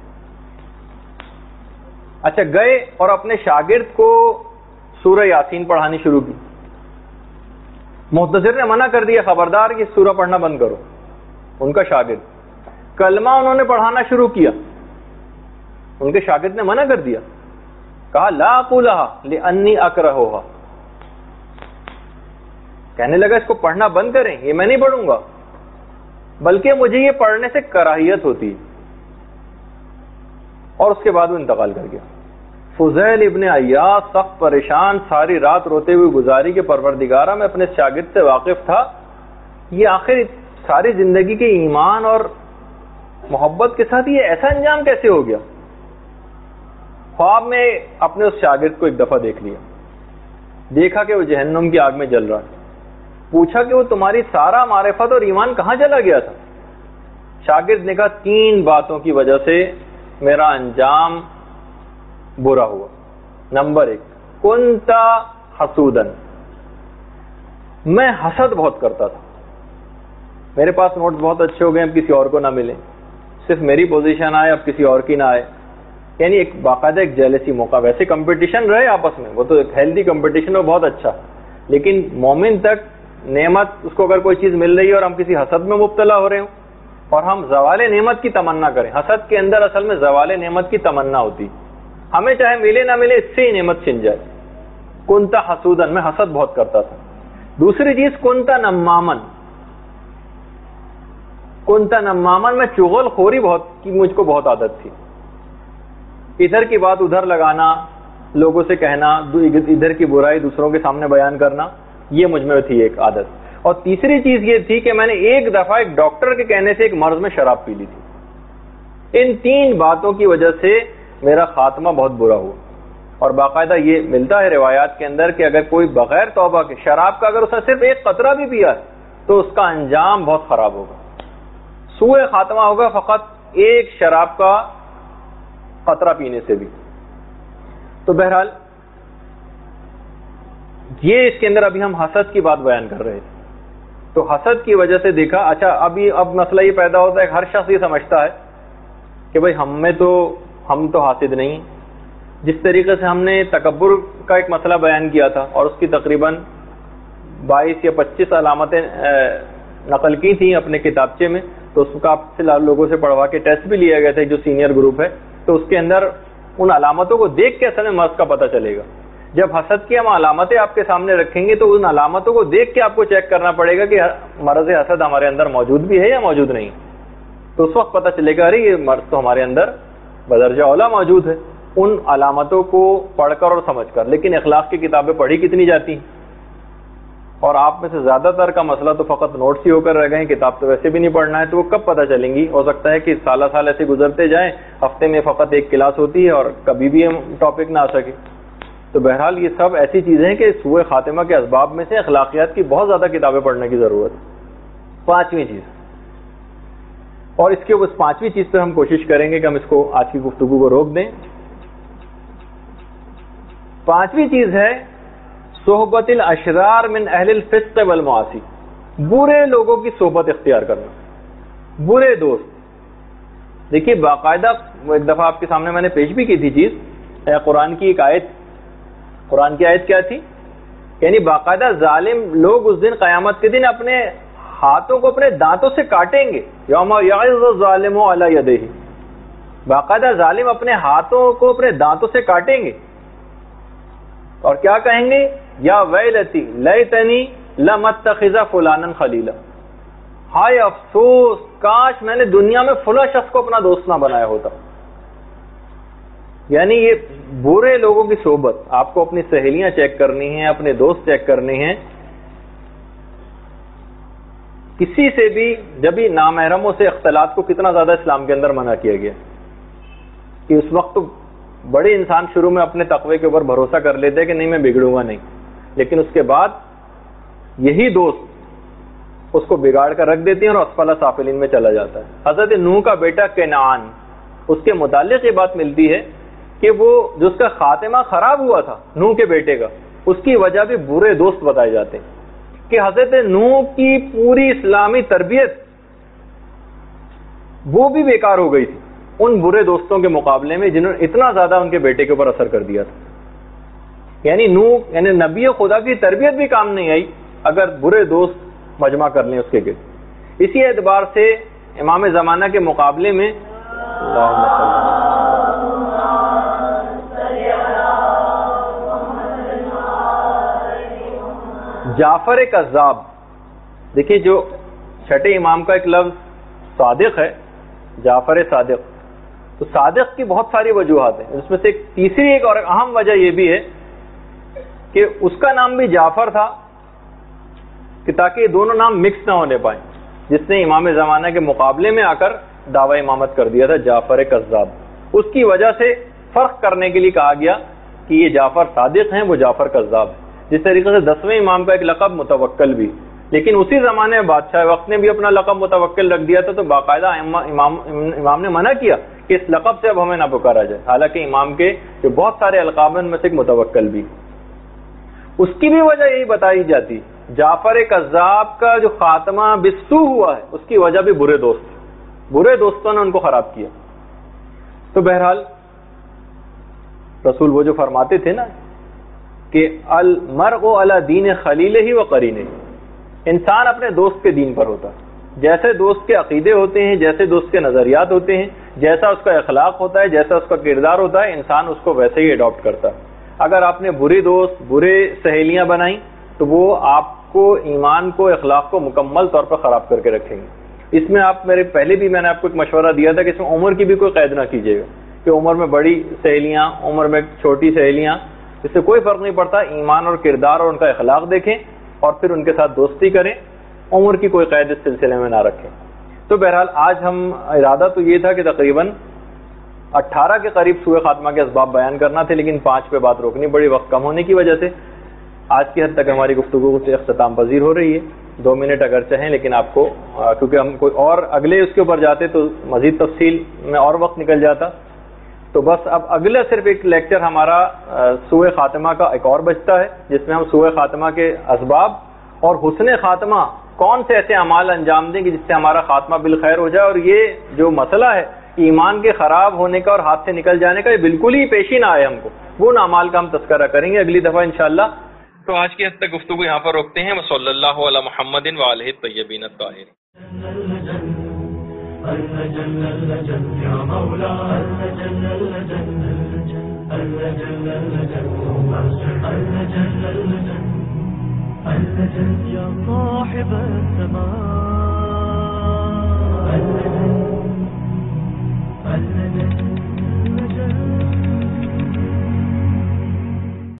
اچھا، گئے اور اپنے شاگرد کو سورہ یاسین پڑھانی شروع کی. محتضر نے منع کر دیا، خبردار کہ سورہ پڑھنا بند کرو. ان کا شاگرد کلمہ انہوں نے پڑھانا شروع کیا، ان کے شاگرد نے منع کر دیا، کہا لا اقولها لانی اکرہوها، کہنے لگا اس کو پڑھنا بند کریں، یہ میں نہیں پڑھوں گا، بلکہ مجھے یہ پڑھنے سے کراہیت ہوتی. اور اس کے بعد وہ انتقال کر گیا. فضیل ابن عیاض سخت پریشان، ساری رات روتے ہوئے گزاری کہ پروردگارہ میں اپنے شاگرد سے واقف تھا، یہ آخر ساری زندگی کے ایمان اور محبت کے ساتھ یہ ایسا انجام کیسے ہو گیا. خواب میں اپنے اس شاگرد کو ایک دفعہ دیکھ لیا، دیکھا کہ وہ جہنم کی آگ میں جل رہا ہے. پوچھا کہ وہ تمہاری سارا معرفت اور ایمان کہاں چلا گیا تھا؟ شاگرد نے کہا 3 باتوں کی وجہ سے میرا انجام برا ہوا. نمبر 1، کنتا حسودن، میں حسد بہت کرتا تھا. میرے پاس نوٹس بہت اچھے ہو گئے، اب کسی اور کو نہ ملیں، صرف میری پوزیشن آئے اب کسی اور کی نہ آئے. یعنی ایک باقاعدہ ایک جیلسی موقع. ویسے کمپٹیشن رہے آپس میں، وہ تو ایک ہیلدی کمپٹیشن ہو، بہت اچھا، لیکن مومن تک نعمت اس کو اگر کوئی چیز مل رہی ہے اور ہم کسی حسد میں مبتلا ہو رہے ہوں اور ہم زوال نعمت کی تمنا کریں. حسد کے اندر اصل میں زوال نعمت کی تمنا ہوتی، ہمیں چاہے ملے نہ ملے اس سے ہی نعمت چھن جائے. کنتا حسودن، میں حسد بہت کرتا تھا. دوسری چیز کنتا نمامن، کنتا نمامن، میں چغل خوری بہت کی مجھ کو بہت عادت تھی. ادھر کی بات ادھر لگانا، لوگوں سے کہنا، ادھر کی برائی دوسروں کے سامنے بیان کرنا، یہ مجھ میں تھی ایک عادت. اور تیسری چیز یہ تھی کہ میں نے ایک دفعہ ایک ڈاکٹر کے کہنے سے ایک مرض میں شراب پی لی تھی. ان 3 باتوں کی وجہ سے میرا خاتمہ بہت برا ہوا. اور باقاعدہ یہ ملتا ہے روایات کے اندر کہ اگر کوئی بغیر توبہ کے شراب کا اگر اس نے صرف ایک قطرہ بھی پیا ہے تو اس کا انجام بہت خراب ہوگا، سوء خاتمہ ہوگا فقط ایک شراب کا قطرہ پینے سے بھی. تو بہرحال یہ اس کے اندر ابھی ہم حسد کی بات بیان کر رہے تھے. تو حسد کی وجہ سے دیکھا، اچھا اب مسئلہ یہ پیدا ہوتا ہے، ہر شخص یہ سمجھتا ہے کہ بھئی ہم تو حاسد نہیں. جس طریقے سے ہم نے تکبر کا ایک مسئلہ بیان کیا تھا اور اس کی تقریباً 22 یا 25 علامتیں نقل کی تھیں اپنے کتابچے میں، تو اس کا آپ سے لوگوں سے پڑھوا کے ٹیسٹ بھی لیا گیا تھا جو سینئر گروپ ہے. تو اس کے اندر ان علامتوں کو دیکھ کے اصل میں مرض کا پتہ چلے گا. جب حسد کی ہم علامتیں آپ کے سامنے رکھیں گے تو ان علامتوں کو دیکھ کے آپ کو چیک کرنا پڑے گا کہ مرض حسد ہمارے اندر موجود بھی ہے یا موجود نہیں. تو اس وقت پتہ چلے گا ارے یہ مرض تو ہمارے اندر بدرجہ اولا موجود ہے، ان علامتوں کو پڑھ کر اور سمجھ کر. لیکن اخلاق کی کتابیں پڑھی کتنی جاتی ہیں، اور آپ میں سے زیادہ تر کا مسئلہ تو فقط نوٹس ہی ہو کر رہ گئے، کتاب تو ویسے بھی نہیں پڑھنا ہے. تو وہ کب پتہ چلیں گی؟ ہو سکتا ہے کہ سالہ سال ایسے گزرتے جائیں، ہفتے میں فقط ایک کلاس ہوتی ہے اور کبھی بھی ٹاپک نہ آ سکے. تو بہرحال یہ سب ایسی چیزیں ہیں کہ سوء خاتمہ کے اسباب میں سے اخلاقیات کی بہت زیادہ کتابیں پڑھنے کی ضرورت ہے. 5ویں چیز، اور اس کے اس 5ویں چیز پہ ہم کوشش کریں گے کہ ہم اس کو آج کی گفتگو کو روک دیں. 5ویں چیز ہے صحبت الاشرار من اہل الفسق والمعاصی، برے لوگوں کی صحبت اختیار کرنا، برے دوست. دیکھیے باقاعدہ ایک دفعہ آپ کے سامنے میں نے پیش بھی کی تھی چیز، قرآن کی ایک آیت. قرآن کی آیت کیا تھی؟ یعنی باقاعدہ ظالم لوگ اس دن قیامت کے دن اپنے ہاتھوں کو اپنے دانتوں سے کاٹیں گے. یوم یعض الظالم علی یدیہ، باقاعدہ ظالم اپنے ہاتھوں کو اپنے دانتوں سے کاٹیں گے اور کیا کہیں گے؟ یا ویلتی لیتنی لم اتخذ فلانا خلیلا، ہائے افسوس کاش میں نے دنیا میں فلاں شخص کو اپنا دوست نہ بنایا ہوتا. یعنی یہ برے لوگوں کی صحبت، آپ کو اپنی سہیلیاں چیک کرنی ہیں، اپنے دوست چیک کرنے ہیں، کسی سے بھی جب ہی نامحرموں سے اختلاط کو کتنا زیادہ اسلام کے اندر منع کیا گیا کہ اس وقت تو بڑے انسان شروع میں اپنے تقوی کے اوپر بھروسہ کر لیتے کہ نہیں میں بگڑوں گا نہیں، لیکن اس کے بعد یہی دوست اس کو بگاڑ کر رکھ دیتے ہیں اور اسفل سافلین میں چلا جاتا ہے۔ حضرت نوح کا بیٹا کنعان، اس کے متعلق یہ بات ملتی ہے کہ وہ جو اس کا خاتمہ خراب ہوا تھا نوح کے بیٹے کا، اس کی وجہ بھی برے دوست بتائے جاتے ہیں کہ حضرت نوح کی پوری اسلامی تربیت وہ بھی بیکار ہو گئی تھی ان برے دوستوں کے مقابلے میں جنہوں نے اتنا زیادہ ان کے بیٹے کے اوپر اثر کر دیا تھا۔ یعنی نوح یعنی نبی خدا کی تربیت بھی کام نہیں آئی اگر برے دوست مجمع کر لیں اس کے گرد۔ اسی اعتبار سے امام زمانہ کے مقابلے میں جعفر کذاب، دیکھیے جو چھٹے امام کا ایک لفظ صادق ہے، جعفر صادق، تو صادق کی بہت ساری وجوہات ہیں، اس میں سے تیسری ایک اور اہم وجہ یہ بھی ہے کہ اس کا نام بھی جعفر تھا کہ تاکہ یہ دونوں نام مکس نہ ہونے پائیں، جس نے امام زمانہ کے مقابلے میں آ کر دعوی امامت کر دیا تھا جعفر کذاب، اس کی وجہ سے فرق کرنے کے لیے کہا گیا کہ یہ جعفر صادق ہیں، وہ جعفر کذاب ہے۔ جس طریقے سے 10ویں امام کا ایک لقب متوکل بھی، لیکن اسی زمانے میں بادشاہ وقت نے بھی اپنا لقب متوکل رکھ دیا تھا، تو باقاعدہ امام نے منع کیا کہ اس لقب سے اب ہمیں نہ پکارا جائے، حالانکہ امام کے جو بہت سارے القاب میں سے ایک متوکل بھی۔ اس کی بھی وجہ یہی بتائی جاتی، جعفر کذاب کا جو خاتمہ بسو ہوا ہے اس کی وجہ بھی برے دوستوں نے ان کو خراب کیا۔ تو بہرحال رسول وہ جو فرماتے تھے نا کہ المرء علی دین خلیلہ و قرینہ، انسان اپنے دوست کے دین پر ہوتا ہے، جیسے دوست کے عقیدے ہوتے ہیں، جیسے دوست کے نظریات ہوتے ہیں، جیسا اس کا اخلاق ہوتا ہے، جیسا اس کا کردار ہوتا ہے، انسان اس کو ویسے ہی اڈاپٹ کرتا ہے۔ اگر آپ نے برے دوست، برے سہیلیاں بنائیں تو وہ آپ کو ایمان کو، اخلاق کو مکمل طور پر خراب کر کے رکھیں گے۔ اس میں پہلے بھی میں نے آپ کو ایک مشورہ دیا تھا کہ اس میں عمر کی بھی کوئی قید نہ کیجیے گا کہ عمر میں بڑی سہیلیاں، عمر میں چھوٹی سہیلیاں، اس سے کوئی فرق نہیں پڑتا، ایمان اور کردار اور ان کا اخلاق دیکھیں اور پھر ان کے ساتھ دوستی کریں، عمر کی کوئی قید اس سلسلے میں نہ رکھیں۔ تو بہرحال آج ہم ارادہ تو یہ تھا کہ تقریباً 18 کے قریب سوء خاتمہ کے اسباب بیان کرنا تھے، لیکن 5 پہ بات روکنی پڑی وقت کم ہونے کی وجہ سے۔ آج کی حد تک ہماری گفتگو سے اختتام پذیر ہو رہی ہے، 2 منٹ اگر چاہیں، لیکن آپ کو کیونکہ ہم کوئی اور اگلے اس کے اوپر جاتے تو مزید تفصیل میں اور وقت نکل جاتا، تو بس اب اگلا صرف ایک لیکچر ہمارا سوء خاتمہ کا ایک اور بچتا ہے، جس میں ہم سوء خاتمہ کے اسباب اور حسن خاتمہ کون سے ایسے اعمال انجام دیں کہ جس سے ہمارا خاتمہ بالخیر ہو جائے، اور یہ جو مسئلہ ہے ایمان کے خراب ہونے کا اور ہاتھ سے نکل جانے کا، یہ بالکل ہی پیش ہی نہ آئے ہم کو، وہ اعمال کا ہم تذکرہ کریں گے اگلی دفعہ انشاءاللہ۔ تو آج کی حد تک گفتگو یہاں پر روکتے ہیں۔ وصلی اللہ علی محمد وآلہ الطیبین الطاہرین۔ يا صاحب السماء